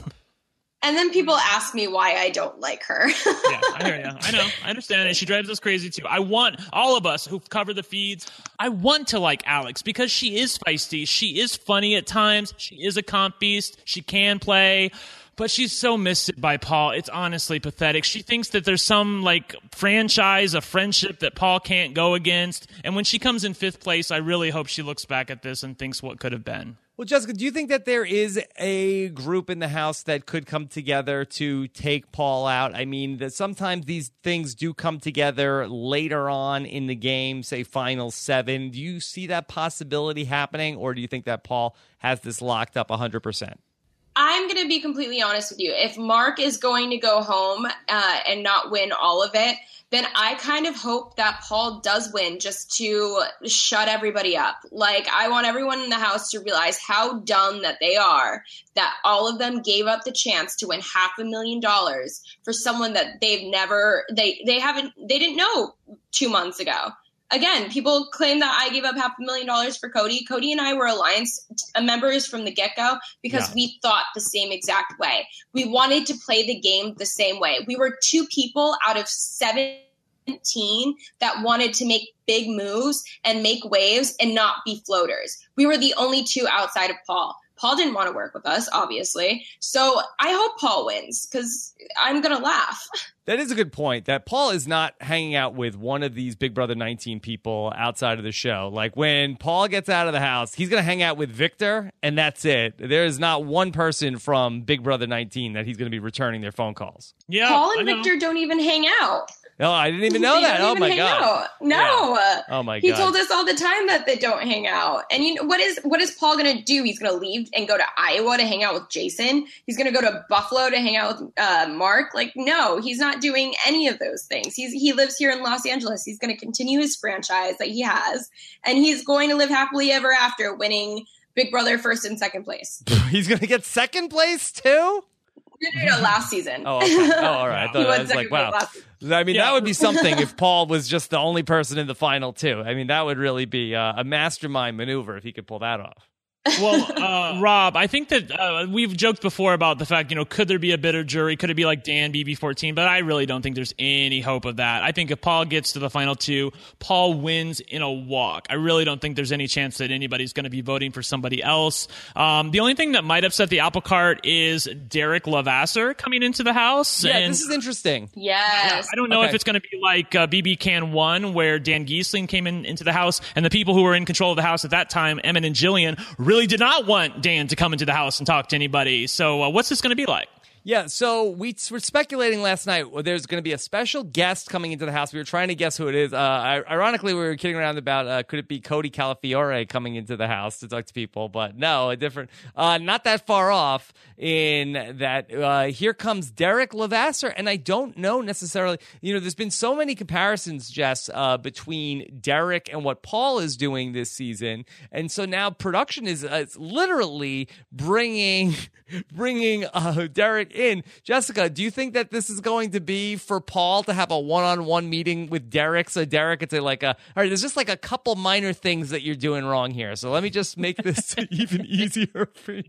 And then people ask me why I don't like her. Yeah, I hear you. I know. I understand. And she drives us crazy, too. I want, all of us who cover the feeds, I want to like Alex because she is feisty. She is funny at times. She is a comp beast. She can play. But she's so missed by Paul. It's honestly pathetic. She thinks that there's some, like, franchise, a friendship that Paul can't go against. And when she comes in fifth place, I really hope she looks back at this and thinks what could have been. Well, Jessica, do you think that there is a group in the house that could come together to take Paul out? I mean, that sometimes these things do come together later on in the game, say final seven. Do you see that possibility happening, or do you think that Paul has this locked up one hundred percent? I'm going to be completely honest with you. If Mark is going to go home uh, and not win all of it, then I kind of hope that Paul does win just to shut everybody up. Like, I want everyone in the house to realize how dumb that they are, that all of them gave up the chance to win half a million dollars for someone that they've never, they, they haven't, they didn't know two months ago. Again, people claim that I gave up half a million dollars for Cody. Cody and I were alliance members from the get-go because yeah. we thought the same exact way. We wanted to play the game the same way. We were two people out of seventeen that wanted to make big moves and make waves and not be floaters. We were the only two outside of Paul. Paul didn't want to work with us, obviously. So I hope Paul wins because I'm going to laugh. That is a good point, that Paul is not hanging out with one of these Big Brother nineteen people outside of the show. Like, when Paul gets out of the house, he's going to hang out with Victor, and that's it. There is not one person from Big Brother nineteen that he's going to be returning their phone calls. Yeah, Paul and Victor don't even hang out. No, I didn't even know they that. Don't Oh, even my hang God. Out. No. Yeah. Oh, my he God. He told us all the time that they don't hang out. And you know, what is what is Paul going to do? He's going to leave and go to Iowa to hang out with Jason. He's going to go to Buffalo to hang out with uh, Mark. Like, no, he's not doing any of those things. He's He lives here in Los Angeles. He's going to continue his franchise that he has. And he's going to live happily ever after, winning Big Brother first and second place. He's going to get second place, too? No, no, no, last season. Oh, okay. Oh, all right. I thought I was like, wow. I mean, Yeah. that would be something if Paul was just the only person in the final two. I mean, that would really be uh, a mastermind maneuver if he could pull that off. Well, uh, Rob, I think that uh, we've joked before about the fact, you know, could there be a bitter jury? Could it be like Dan B B fourteen? But I really don't think there's any hope of that. I think if Paul gets to the final two, Paul wins in a walk. I really don't think there's any chance that anybody's going to be voting for somebody else. Um, the only thing that might upset the apple cart is Derek Levasseur coming into the house. Yeah, and this is interesting. Yes. I don't know Okay. if it's going to be like uh, B B Can one, where Dan Giesling came in into the house, and the people who were in control of the house at that time, Emmett and Jillian, really did not want Dan to come into the house and talk to anybody. So uh, what's this going to be like? Yeah, so we were speculating last night. Well, there's going to be a special guest coming into the house. We were trying to guess who it is. Uh, ironically, we were kidding around about uh, could it be Cody Calafiore coming into the house to talk to people? But no, a different, uh, not that far off. In that, uh, here comes Derek Levasseur, and I don't know necessarily. You know, there's been so many comparisons, Jess, uh, between Derek and what Paul is doing this season, and so now production is uh, literally bringing bringing uh, Derek in. Jessica, do you think that this is going to be for Paul to have a one-on-one meeting with Derek? So Derek could say like, a, all right, there's just like a couple minor things that you're doing wrong here. So let me just make this even easier for you.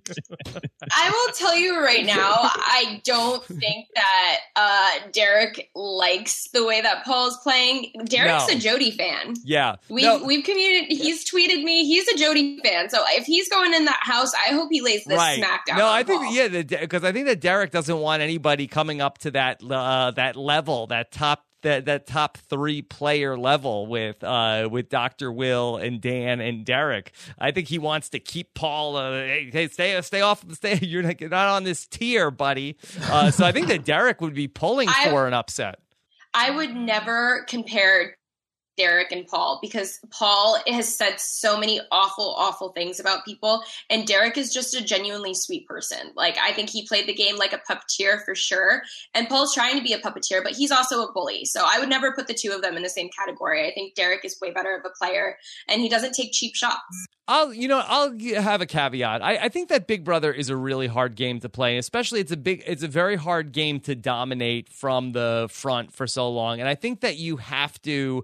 I will tell you right now, I don't think that uh, Derek likes the way that Paul's playing. Derek's No. a Jody fan. Yeah. We've No. we've communicated. He's tweeted me. He's a Jody fan. So if he's going in that house, I hope he lays this Right. smack down. No, on I think Paul. yeah, because I think that Derek doesn't want anybody coming up to that uh, that level, that top that that top three player level with uh, with Doctor Will and Dan and Derek. I think he wants to keep Paul. Uh, hey, hey, stay stay off. Stay. You're not, you're not on this tier, buddy. Uh, so I think that Derek would be pulling I- for an upset. I would never compare Derek and Paul because Paul has said so many awful, awful things about people. And Derek is just a genuinely sweet person. Like, I think he played the game like a puppeteer for sure. And Paul's trying to be a puppeteer, but he's also a bully. So I would never put the two of them in the same category. I think Derek is way better of a player and he doesn't take cheap shots. I'll, you know, I'll have a caveat. I, I think that Big Brother is a really hard game to play, especially it's a big, it's a very hard game to dominate from the front for so long. And I think that you have to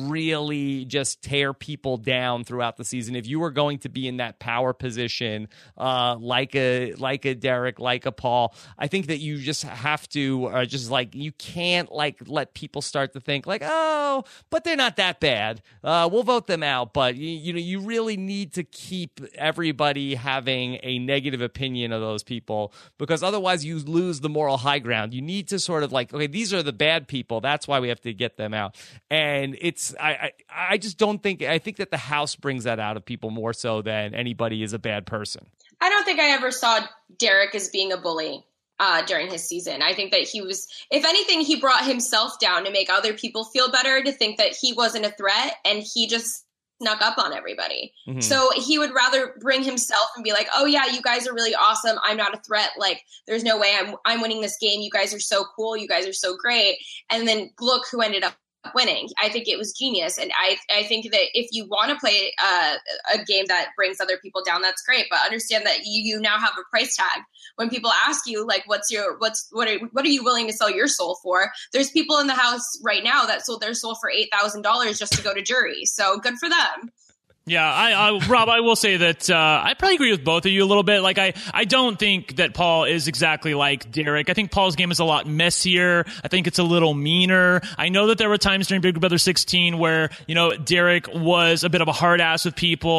really just tear people down throughout the season if you are going to be in that power position, uh, like a like a Derek, like a Paul. I think that you just have to, uh, just like you can't like let people start to think like, oh, but they're not that bad. Uh, we'll vote them out, but you, you know, you really need to keep everybody having a negative opinion of those people because otherwise you lose the moral high ground. You need to sort of like, okay, these are the bad people. That's why we have to get them out. And it's, I, I, I just don't think, I think that the house brings that out of people more so than anybody is a bad person. I don't think I ever saw Derek as being a bully uh, during his season. I think that he was, if anything, he brought himself down to make other people feel better, to think that he wasn't a threat, and he just snuck up on everybody. Mm-hmm. So he would rather bring himself and be like, oh yeah, you guys are really awesome. I'm not a threat. Like, there's no way I'm, I'm winning this game. You guys are so cool. You guys are so great. And then look who ended up winning. I think it was genius. And I I think that if you want to play uh, a game that brings other people down, that's great. But understand that you, you now have a price tag. When people ask you, like, what's your, what's, what are, what are you willing to sell your soul for? There's people in the house right now that sold their soul for eight thousand dollars just to go to jury. So good for them. Yeah, I, I, Rob, I will say that uh, I probably agree with both of you a little bit. Like, I, I don't think that Paul is exactly like Derek. I think Paul's game is a lot messier. I think it's a little meaner. I know that there were times during Big Brother sixteen where, you know, Derek was a bit of a hard ass with people.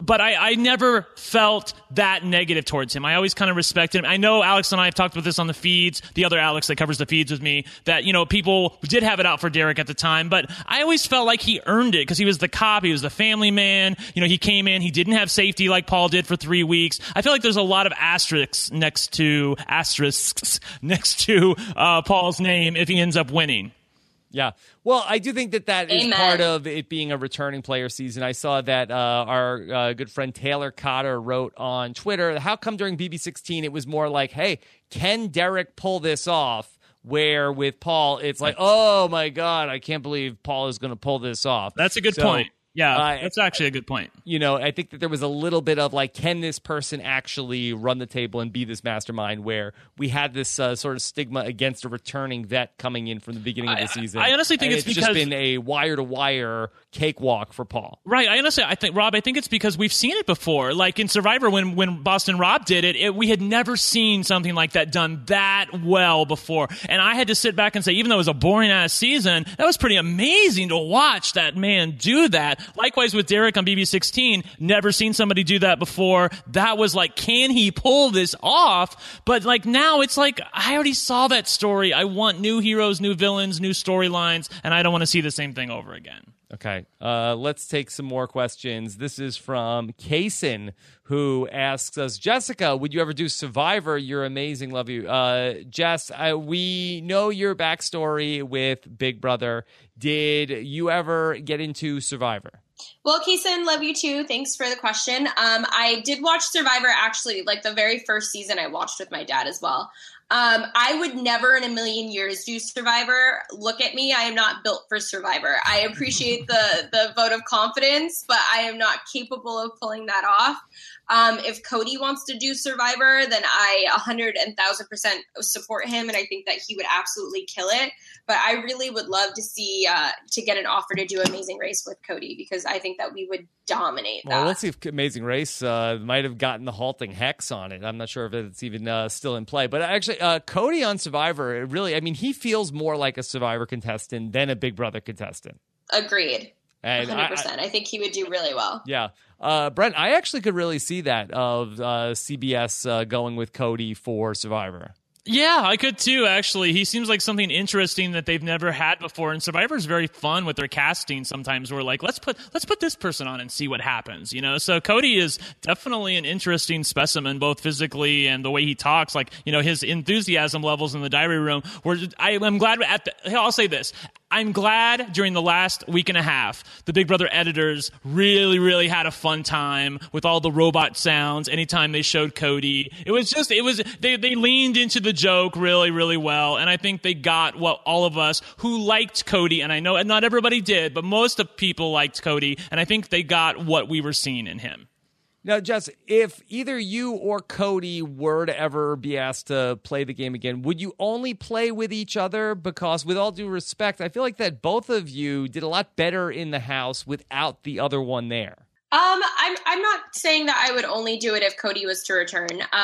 but I, I never felt that negative towards him. I always kind of respected him. I know Alex and I have talked about this on the feeds, the other Alex that covers the feeds with me, that, you know, people did have it out for Derek at the time, but I always felt like he earned it because he was the cop, he was the family man. You know, he came in, he didn't have safety like Paul did for three weeks. I feel like there's a lot of asterisks next to asterisks next to uh, Paul's name if he ends up winning. Yeah. Well, I do think that that Amen. is part of it being a returning player season. I saw that uh, our uh, good friend Taylor Cotter wrote on Twitter, how come during B B sixteen it was more like, hey, can Derek pull this off? Where with Paul, it's like, oh, my God, I can't believe Paul is going to pull this off. That's a good so, point. Yeah, uh, that's actually a good point. You know, I think that there was a little bit of like, can this person actually run the table and be this mastermind, where we had this uh, sort of stigma against a returning vet coming in from the beginning of the season. I, I honestly think and it's, it's because just been a wire-to-wire cakewalk for Paul. Right. I honestly, I think, Rob, I think it's because we've seen it before. Like in Survivor, when, when Boston Rob did it, it, we had never seen something like that done that well before. And I had to sit back and say, even though it was a boring-ass season, that was pretty amazing to watch that man do that. Likewise with Derek on B B sixteen, never seen somebody do that before. That was like, can he pull this off? But like now it's like, I already saw that story. I want new heroes, new villains, new storylines, and I don't want to see the same thing over again. Okay, uh, let's take some more questions. This is from Kaysen, who asks us, Jessica, would you ever do Survivor? You're amazing. Love you. Uh, Jess, I, we know your backstory with Big Brother. Did you ever get into Survivor? Well, Kaysen, love you too. Thanks for the question. Um, I did watch Survivor, actually, like the very first season I watched with my dad as well. Um, I would never in a million years do Survivor. Look at me. I am not built for Survivor. I appreciate the, the vote of confidence, but I am not capable of pulling that off. Um, if Cody wants to do Survivor, then I one hundred and one thousand percent support him, and I think that he would absolutely kill it. But I really would love to see, uh, to get an offer to do Amazing Race with Cody, because I think that we would dominate that. Well, let's see if Amazing Race uh, might have gotten the halting hex on it. I'm not sure if it's even uh, still in play. But actually, uh, Cody on Survivor, really, I mean, he feels more like a Survivor contestant than a Big Brother contestant. Agreed. And one hundred percent. I, I, I think he would do really well. Yeah. Uh, Brent, I actually could really see that of uh, C B S uh, going with Cody for Survivor. Yeah, I could too, actually. He seems like something interesting that they've never had before. And Survivor is very fun with their casting sometimes. We're like, let's put let's put this person on and see what happens, you know? So Cody is definitely an interesting specimen, both physically and the way he talks. Like, you know, his enthusiasm levels in the diary room. Where I am glad at the, I'll say this. I'm glad during the last week and a half, the Big Brother editors really, really had a fun time with all the robot sounds anytime they showed Cody. It was just, it was, they, they leaned into the joke really, really well. And I think they got what all of us who liked Cody, and I know not everybody did, but most of people liked Cody. And I think they got what we were seeing in him. Now, Jess, if either you or Cody were to ever be asked to play the game again, would you only play with each other? Because with all due respect, I feel like that both of you did a lot better in the house without the other one there. Um, I'm I'm not saying that I would only do it if Cody was to return. Um,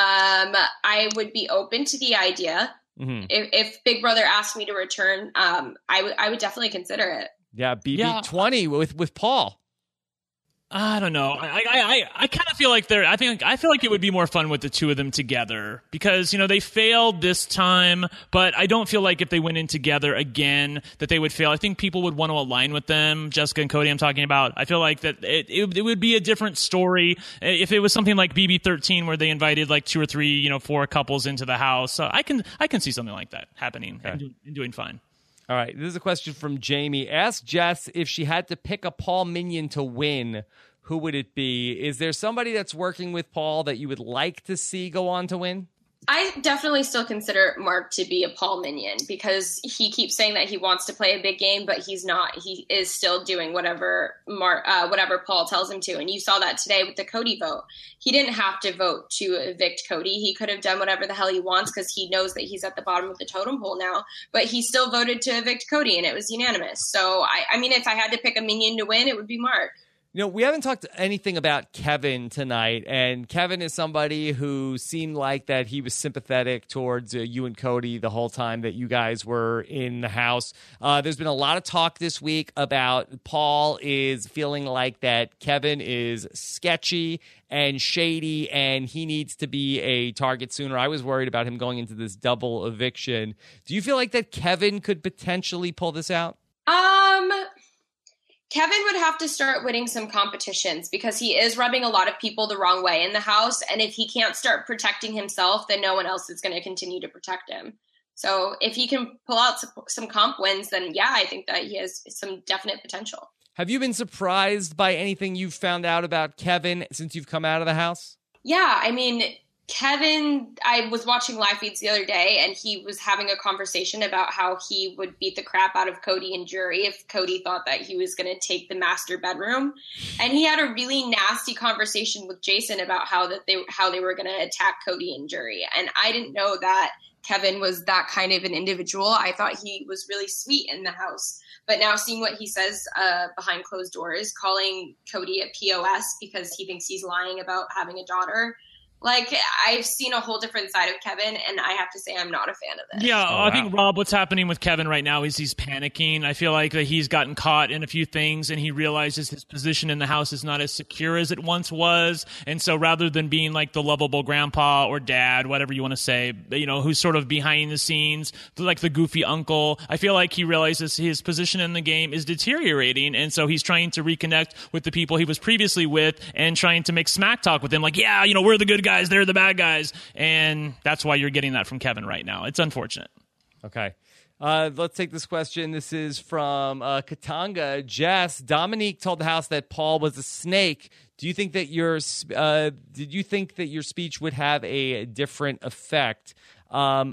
I would be open to the idea. Mm-hmm. If, if Big Brother asked me to return, um, I would I would definitely consider it. Yeah, B B twenty yeah. with with Paul. I don't know. I I I, I kind of feel like they're. I think I feel like it would be more fun with the two of them together because you know they failed this time, but I don't feel like if they went in together again that they would fail. I think people would want to align with them. Jessica and Cody, I'm talking about. I feel like that it it, it would be a different story if it was something like B B thirteen where they invited like two or three, you know, four couples into the house. So I can I can see something like that happening okay. and, do, and doing fine. All right, this is a question from Jamie. Ask Jess if she had to pick a Paul minion to win, who would it be? Is there somebody that's working with Paul that you would like to see go on to win? I definitely still consider Mark to be a Paul minion because he keeps saying that he wants to play a big game, but he's not. He is still doing whatever Mark, uh, whatever Paul tells him to. And you saw that today with the Cody vote. He didn't have to vote to evict Cody. He could have done whatever the hell he wants because he knows that he's at the bottom of the totem pole now. But he still voted to evict Cody, and it was unanimous. So, I, I mean, if I had to pick a minion to win, it would be Mark. You know, we haven't talked anything about Kevin tonight, and Kevin is somebody who seemed like that he was sympathetic towards uh, you and Cody the whole time that you guys were in the house. Uh, there's been a lot of talk this week about Paul is feeling like that Kevin is sketchy and shady, and he needs to be a target sooner. I was worried about him going into this double eviction. Do you feel like that Kevin could potentially pull this out? Um... Kevin would have to start winning some competitions because he is rubbing a lot of people the wrong way in the house. And if he can't start protecting himself, then no one else is going to continue to protect him. So if he can pull out some comp wins, then yeah, I think that he has some definite potential. Have you been surprised by anything you've found out about Kevin since you've come out of the house? Yeah, I mean, Kevin, I was watching live feeds the other day, and he was having a conversation about how he would beat the crap out of Cody and Jury if Cody thought that he was going to take the master bedroom. And he had a really nasty conversation with Jason about how that they how they were going to attack Cody and Jury. And I didn't know that Kevin was that kind of an individual. I thought he was really sweet in the house. But now seeing what he says uh, behind closed doors, calling Cody a P O S because he thinks he's lying about having a daughter. Like, I've seen a whole different side of Kevin, and I have to say I'm not a fan of this. Yeah, oh, I wow. think, Rob, what's happening with Kevin right now is he's panicking. I feel like that he's gotten caught in a few things, and he realizes his position in the house is not as secure as it once was. And so rather than being like the lovable grandpa or dad, whatever you want to say, you know, who's sort of behind the scenes, like the goofy uncle, I feel like he realizes his position in the game is deteriorating. And so he's trying to reconnect with the people he was previously with and trying to make smack talk with them. Like, yeah, you know, we're the good guys, they're the bad guys. And that's why you're getting that from Kevin right now. It's unfortunate. Okay. Uh, let's take this question. This is from uh, Katanga. Jess, Dominique told the house that Paul was a snake. Do you think that your uh, did you think that your speech would have a different effect? Um,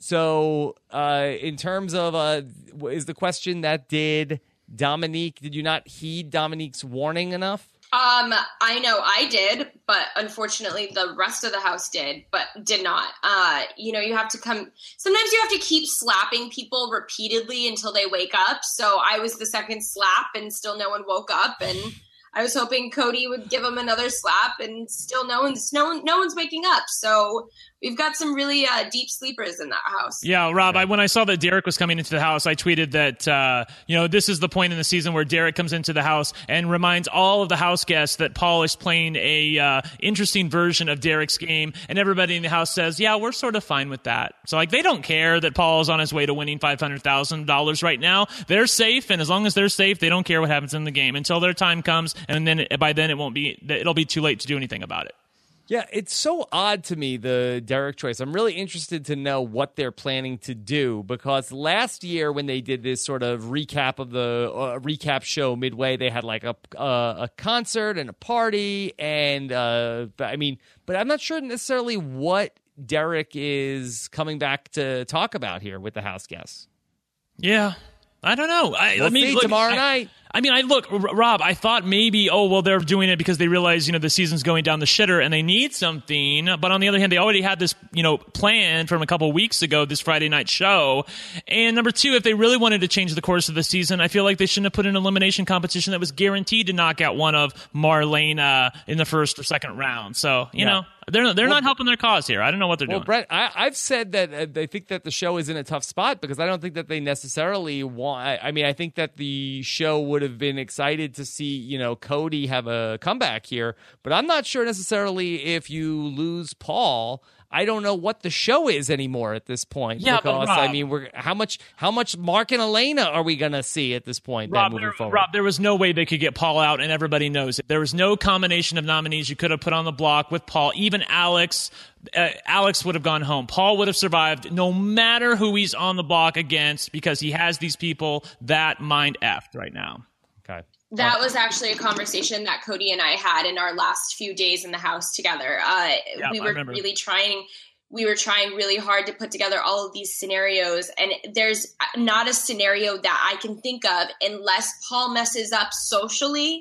so, uh, in terms of uh, is the question that did Dominique? Did you not heed Dominique's warning enough? Um, I know I did, but unfortunately the rest of the house did, but did not. Uh, you know, you have to come, sometimes you have to keep slapping people repeatedly until they wake up. So I was the second slap and still no one woke up, and I was hoping Cody would give him another slap, and still no one's, no one, no one's waking up. So we've got some really uh, deep sleepers in that house. Yeah, Rob, I, when I saw that Derek was coming into the house, I tweeted that, uh, you know, this is the point in the season where Derek comes into the house and reminds all of the house guests that Paul is playing a uh, interesting version of Derek's game. And everybody in the house says, yeah, we're sort of fine with that. So, like, they don't care that Paul is on his way to winning five hundred thousand dollars right now. They're safe, and as long as they're safe, they don't care what happens in the game until their time comes, and then it, by then it won't be, it'll be too late to do anything about it. Yeah, it's so odd to me, the Derek choice. I'm really interested to know what they're planning to do, because last year when they did this sort of recap of the uh, recap show midway, they had like a uh, a concert and a party, and uh, I mean, but I'm not sure necessarily what Derek is coming back to talk about here with the house guests. Yeah, I don't know. I, Let's I mean, see look, tomorrow I, night. I mean, I look, Rob, I thought maybe, oh, well, they're doing it because they realize, you know, the season's going down the shitter and they need something. But on the other hand, they already had this, you know, plan from a couple of weeks ago, this Friday night show. And number two, if they really wanted to change the course of the season, I feel like they shouldn't have put an elimination competition that was guaranteed to knock out one of Marlena in the first or second round. So, you Yeah. know, they're they're well, not helping their cause here. I don't know what they're well, doing. Brett, I, I've said that uh, they think that the show is in a tough spot because I don't think that they necessarily want. I, I mean, I think that the show would have been excited to see, you know, Cody have a comeback here, but I'm not sure necessarily if you lose Paul. I don't know what the show is anymore at this point. Yeah, because but Rob, I mean, we're how much how much Mark and Elena are we going to see at this point? Rob, then moving there, forward? Rob, there was no way they could get Paul out, and everybody knows it. There was no combination of nominees you could have put on the block with Paul. Even Alex, uh, Alex would have gone home. Paul would have survived no matter who he's on the block against, because he has these people that mind effed right now. Okay. That was actually a conversation that Cody and I had in our last few days in the house together. Uh, Yeah, we I were remember. really trying, we were trying really hard to put together all of these scenarios. And there's not a scenario that I can think of unless Paul messes up socially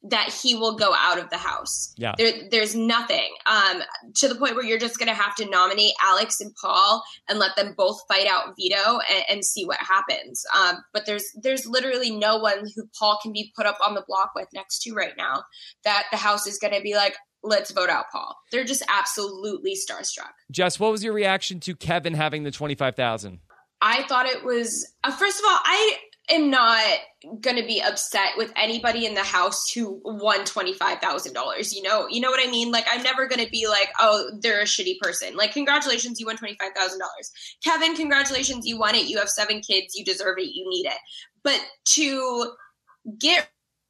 that he will go out of the house. Yeah. There, there's nothing um, to the point where you're just going to have to nominate Alex and Paul and let them both fight out veto and, and see what happens. Um, but there's there's literally no one who Paul can be put up on the block with next to right now that the house is going to be like, let's vote out Paul. They're just absolutely starstruck. Jess, what was your reaction to Kevin having the twenty-five thousand? I thought it was, uh, first of all, I am not going to be upset with anybody in the house who won twenty-five thousand dollars. You know, you know what I mean? Like, I'm never going to be like, oh, they're a shitty person. Like, congratulations, you won twenty-five thousand dollars. Kevin, congratulations, you won it. You have seven kids. You deserve it. You need it. But to get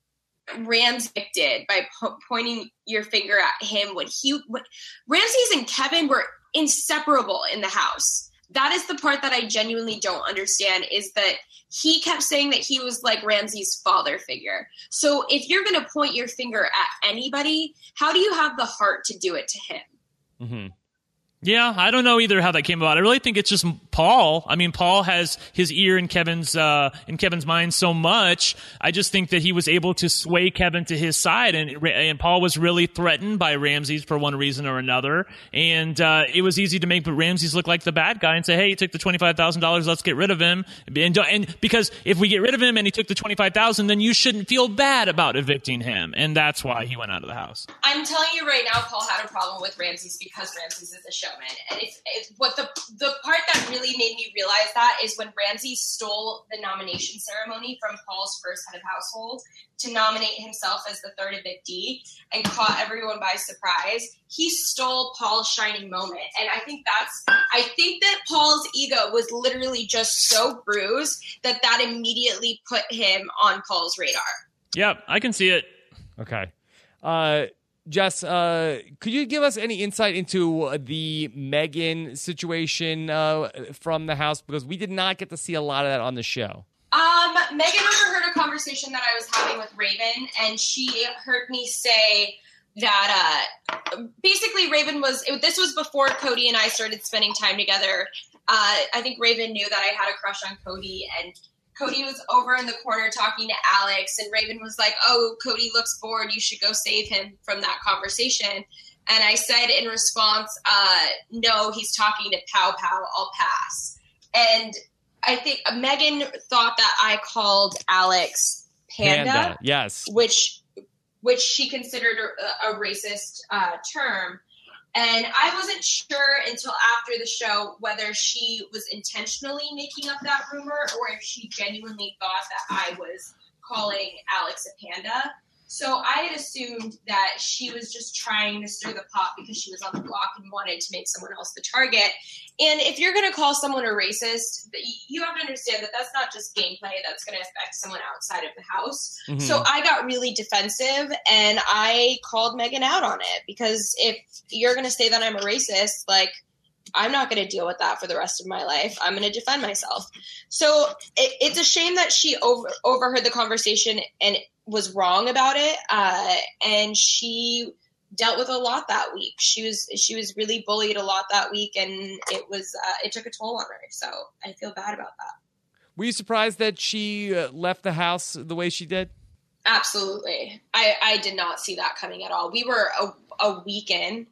Ramsey evicted by po- pointing your finger at him when he, when, Ramsey's and Kevin were inseparable in the house. That is the part that I genuinely don't understand, is that he kept saying that he was like Ramsey's father figure. So if you're going to point your finger at anybody, how do you have the heart to do it to him? Mm-hmm. Yeah, I don't know either how that came about. I really think it's just Paul. I mean, Paul has his ear in Kevin's uh, in Kevin's mind so much. I just think that he was able to sway Kevin to his side, and and Paul was really threatened by Ramses for one reason or another. And uh, it was easy to make Ramses look like the bad guy and say, "Hey, he took the twenty-five thousand dollars. Let's get rid of him." And, and because if we get rid of him and he took the twenty-five thousand, then you shouldn't feel bad about evicting him, and that's why he went out of the house. I'm telling you right now, Paul had a problem with Ramses because Ramses is a show. And it's, it's what the the part that really made me realize that is when Ramsey stole the nomination ceremony from Paul's first head of household to nominate himself as the third evictee and caught everyone by surprise. He stole Paul's shining moment. And I think that's, I think that Paul's ego was literally just so bruised that that immediately put him on Paul's radar. Yep, I can see it. Okay. Uh, Jess, uh, could you give us any insight into the Megan situation uh, from the house? Because we did not get to see a lot of that on the show. Um, Megan overheard a conversation that I was having with Raven, and she heard me say that uh, basically Raven was, it, this was before Cody and I started spending time together. Uh, I think Raven knew that I had a crush on Cody, and Cody was over in the corner talking to Alex, and Raven was like, oh, Cody looks bored. You should go save him from that conversation. And I said in response, uh, no, he's talking to Pow Pow. I'll pass. And I think Megan thought that I called Alex Panda, Panda, yes, which which she considered a, a racist uh, term. And I wasn't sure until after the show whether she was intentionally making up that rumor or if she genuinely thought that I was calling Alex a panda. So I had assumed that she was just trying to stir the pot because she was on the block and wanted to make someone else the target. And if you're going to call someone a racist, you have to understand that that's not just gameplay that's going to affect someone outside of the house. Mm-hmm. So I got really defensive and I called Megan out on it because if you're going to say that I'm a racist, like, I'm not going to deal with that for the rest of my life. I'm going to defend myself. So it, it's a shame that she over, overheard the conversation and was wrong about it. Uh, and she dealt with a lot that week. She was, she was really bullied a lot that week, and it was, uh, it took a toll on her. So I feel bad about that. Were you surprised that she uh, left the house the way she did? Absolutely. I, I did not see that coming at all. We were a, a week in.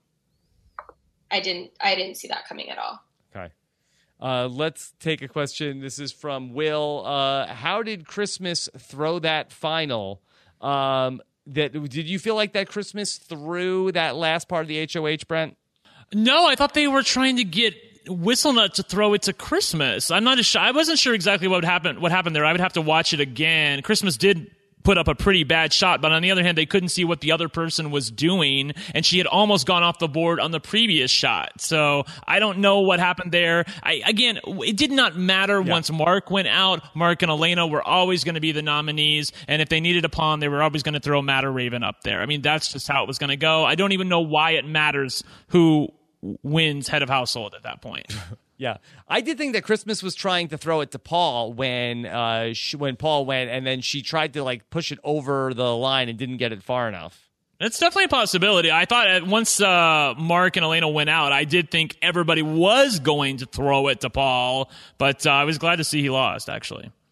I didn't, I didn't see that coming at all. Okay. Uh, let's take a question. This is from Will. Uh, how did Christmas throw that final? Um, that did you feel like that Christmas threw that last part of the H O H, Brent? No, I thought they were trying to get Whistlenut to throw it to Christmas. I'm not sure. I wasn't sure exactly what happened. What happened there? I would have to watch it again. Christmas did put up a pretty bad shot, but on the other hand, they couldn't see what the other person was doing, and she had almost gone off the board on the previous shot. So I don't know what happened there. I, again, it did not matter yeah. once Mark went out. Mark and Elena were always going to be the nominees, and if they needed a pawn, they were always going to throw Matt or Raven up there. I mean, that's just how it was going to go. I don't even know why it matters who wins head of household at that point. Yeah, I did think that Christmas was trying to throw it to Paul when uh, she, when Paul went, and then she tried to like push it over the line and didn't get it far enough. It's definitely a possibility. I thought at once uh, Mark and Elena went out, I did think everybody was going to throw it to Paul, but uh, I was glad to see he lost, actually.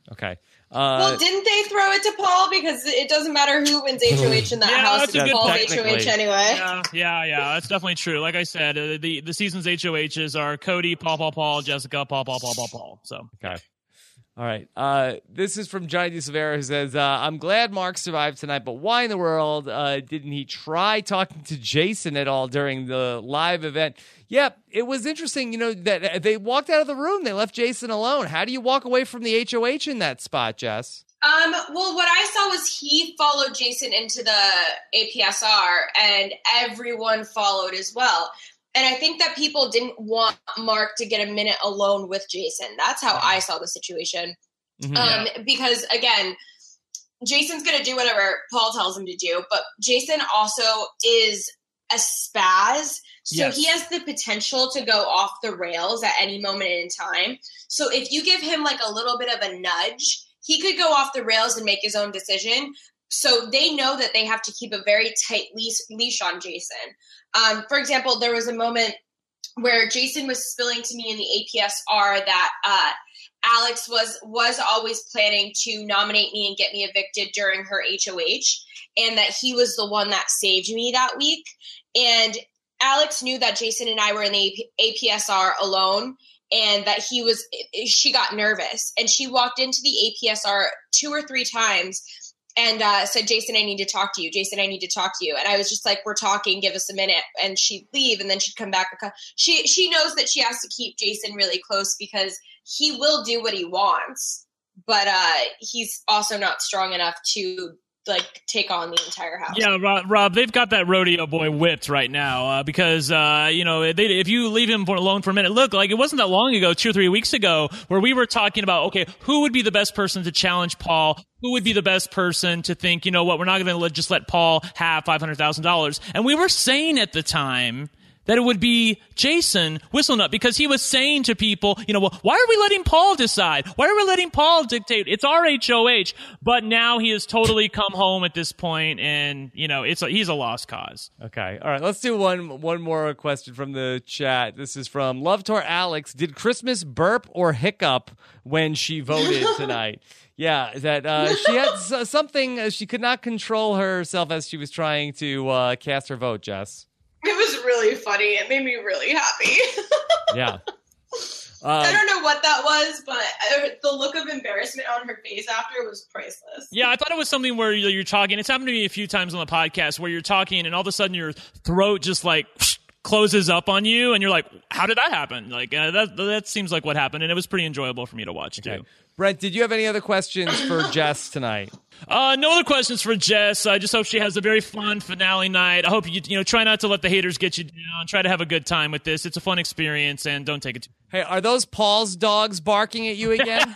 Okay. Uh, well, didn't they throw it to Paul? Because it doesn't matter who wins H O H in that Yeah, house. that's a It's good Paul's point. H O H anyway. Yeah, yeah, yeah. That's definitely true. Like I said, uh, the the season's H O Hs are Cody, Paul, Paul, Paul, Jessica, Paul, Paul, Paul, Paul, Paul. So okay. All right. Uh, this is from Johnny DeSavera, who says, uh, I'm glad Mark survived tonight, but why in the world uh, didn't he try talking to Jason at all during the live event? Yep, it was interesting, you know, that they walked out of the room. They left Jason alone. How do you walk away from the H O H in that spot, Jess? Um, well, what I saw was he followed Jason into the A P S R, and everyone followed as well. And I think that people didn't want Mark to get a minute alone with Jason. That's how I saw the situation. Mm-hmm. Um, because, again, Jason's going to do whatever Paul tells him to do, but Jason also is a spaz. So Yes. he has the potential to go off the rails at any moment in time. So if you give him like a little bit of a nudge, he could go off the rails and make his own decision. So they know that they have to keep a very tight leash, leash on Jason. Um, for example, there was a moment where Jason was spilling to me in the A P S R that uh, Alex was was always planning to nominate me and get me evicted during her H O H, and that he was the one that saved me that week. And Alex knew that Jason and I were in the A P S R alone, and that he was, she got nervous, and she walked into the A P S R two or three times and uh, said, Jason, I need to talk to you. Jason, I need to talk to you. And I was just like, we're talking, give us a minute. And she'd leave, and then she'd come back. She, she knows that she has to keep Jason really close because he will do what he wants, but uh, he's also not strong enough to like take on the entire house. yeah, Rob, Rob, they've got that rodeo boy whipped right now uh, because uh, you know they, if you leave him for, alone for a minute, look, like it wasn't that long ago, two or three weeks ago, where we were talking about okay, who would be the best person to challenge Paul? Who would be the best person to think, you know what, we're not going to let, just let Paul have five hundred thousand dollars, and we were saying at the time that it would be Jason Whistlenut because he was saying to people, you know, well, why are we letting Paul decide? Why are we letting Paul dictate? It's our H O H. But now he has totally come home at this point, and, you know, it's a, he's a lost cause. Okay. All right. Let's do one one more question from the chat. This is from Love Tour Alex. Did Christmas burp or hiccup when she voted tonight? Yeah, that uh, she had s- something, uh, she could not control herself as she was trying to uh, cast her vote, Jess. It was really funny. It made me really happy. Yeah. I Um, don't know what that was, but uh, the look of embarrassment on her face after was priceless. Yeah, I thought it was something where you're, you're talking. It's happened to me a few times on the podcast where you're talking and all of a sudden your throat just like closes up on you and you're like, how did that happen? Like uh, that that seems like what happened, and it was pretty enjoyable for me to watch too. okay. Brent, did you have any other questions for Jess tonight? Uh, no other questions for Jess. I just hope she has a very fun finale night. I hope you you know try not to let the haters get you down. Try to have a good time with this. It's a fun experience, and don't take it too. Hey, are those Paul's dogs barking at you again?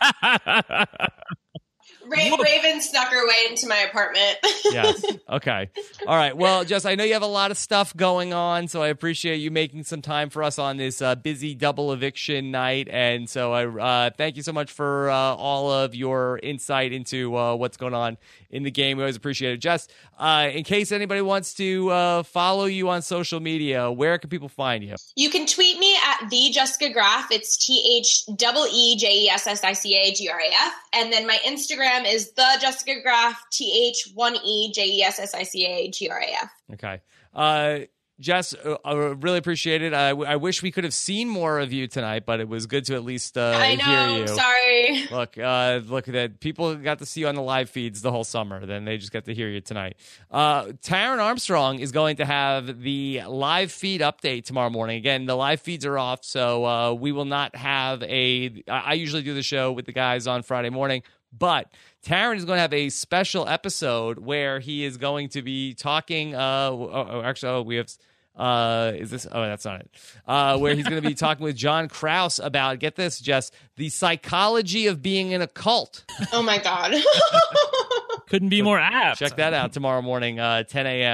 Ra- Raven snuck her way into my apartment. Yes. Okay. All right. Well, Jess, I know you have a lot of stuff going on, so I appreciate you making some time for us on this uh, busy double eviction night. And so I uh, thank you so much for uh, all of your insight into uh, what's going on in the game. We always appreciate it. Jess, uh, in case anybody wants to uh, follow you on social media, where can people find you? You can tweet me at the Jessica Graff. It's T H E E J E S S I C A G R A F. And then my Instagram is the Jessica Graff, T H one E J E S S I C A G R A F. Okay. Uh, Jess, uh, I really appreciate it. I, I wish we could have seen more of you tonight, but it was good to at least uh, I know. hear you. Sorry. Look, uh, look at that. People got to see you on the live feeds the whole summer. Then they just got to hear you tonight. Uh, Taryn Armstrong is going to have the live feed update tomorrow morning. Again, the live feeds are off, so uh, we will not have a. I usually do the show with the guys on Friday morning, but Taryn is going to have a special episode where he is going to be talking. Uh, oh, oh, actually, oh, we have. Uh, is this? Oh, that's not it. Uh, where he's going to be talking with John Krause about, get this, Jess, the psychology of being in a cult. Oh my God. Couldn't be more apt. Check that out tomorrow morning, uh, ten a.m.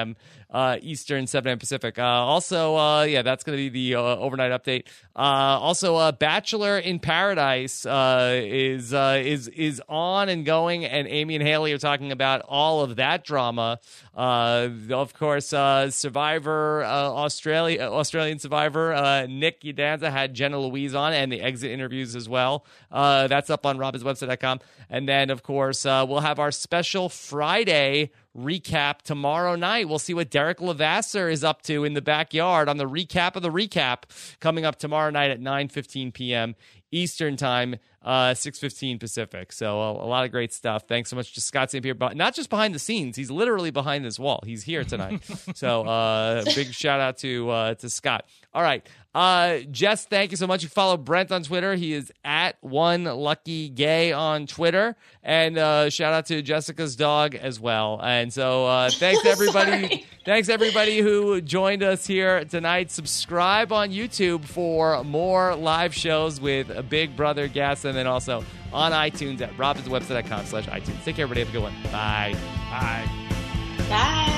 uh, Eastern, seven a.m. Pacific. Uh, also, uh, yeah, that's going to be the uh, overnight update. Uh, also, uh, Bachelor in Paradise uh, is uh, is is on and going, and Amy and Haley are talking about all of that drama. Uh, of course, uh, Survivor uh, Australia, Australian Survivor, uh, Nick Udanza had Jenna Louise on, and the exit interviews as well. Uh, that's up on robins website dot com. And then, of course, uh, we'll have our special Friday recap tomorrow night. We'll see what Derek Levasseur is up to in the backyard on the recap of the recap coming up tomorrow night at nine fifteen p.m. Eastern time, uh, six fifteen Pacific. So a, a lot of great stuff. Thanks so much to Scott Saint Pierre, but not just behind the scenes. He's literally behind this wall. He's here tonight. So uh, big shout out to uh, to Scott. All right. Uh, Jess, thank you so much. You follow Brent on Twitter. He is at one lucky gay on Twitter. And uh, shout out to Jessica's dog as well. And so uh, thanks everybody. Thanks everybody who joined us here tonight. Subscribe on YouTube for more live shows with Big Brother guests, and then also on iTunes at robins website dot com slash iTunes. Take care, everybody. Have a good one. Bye. Bye. Bye.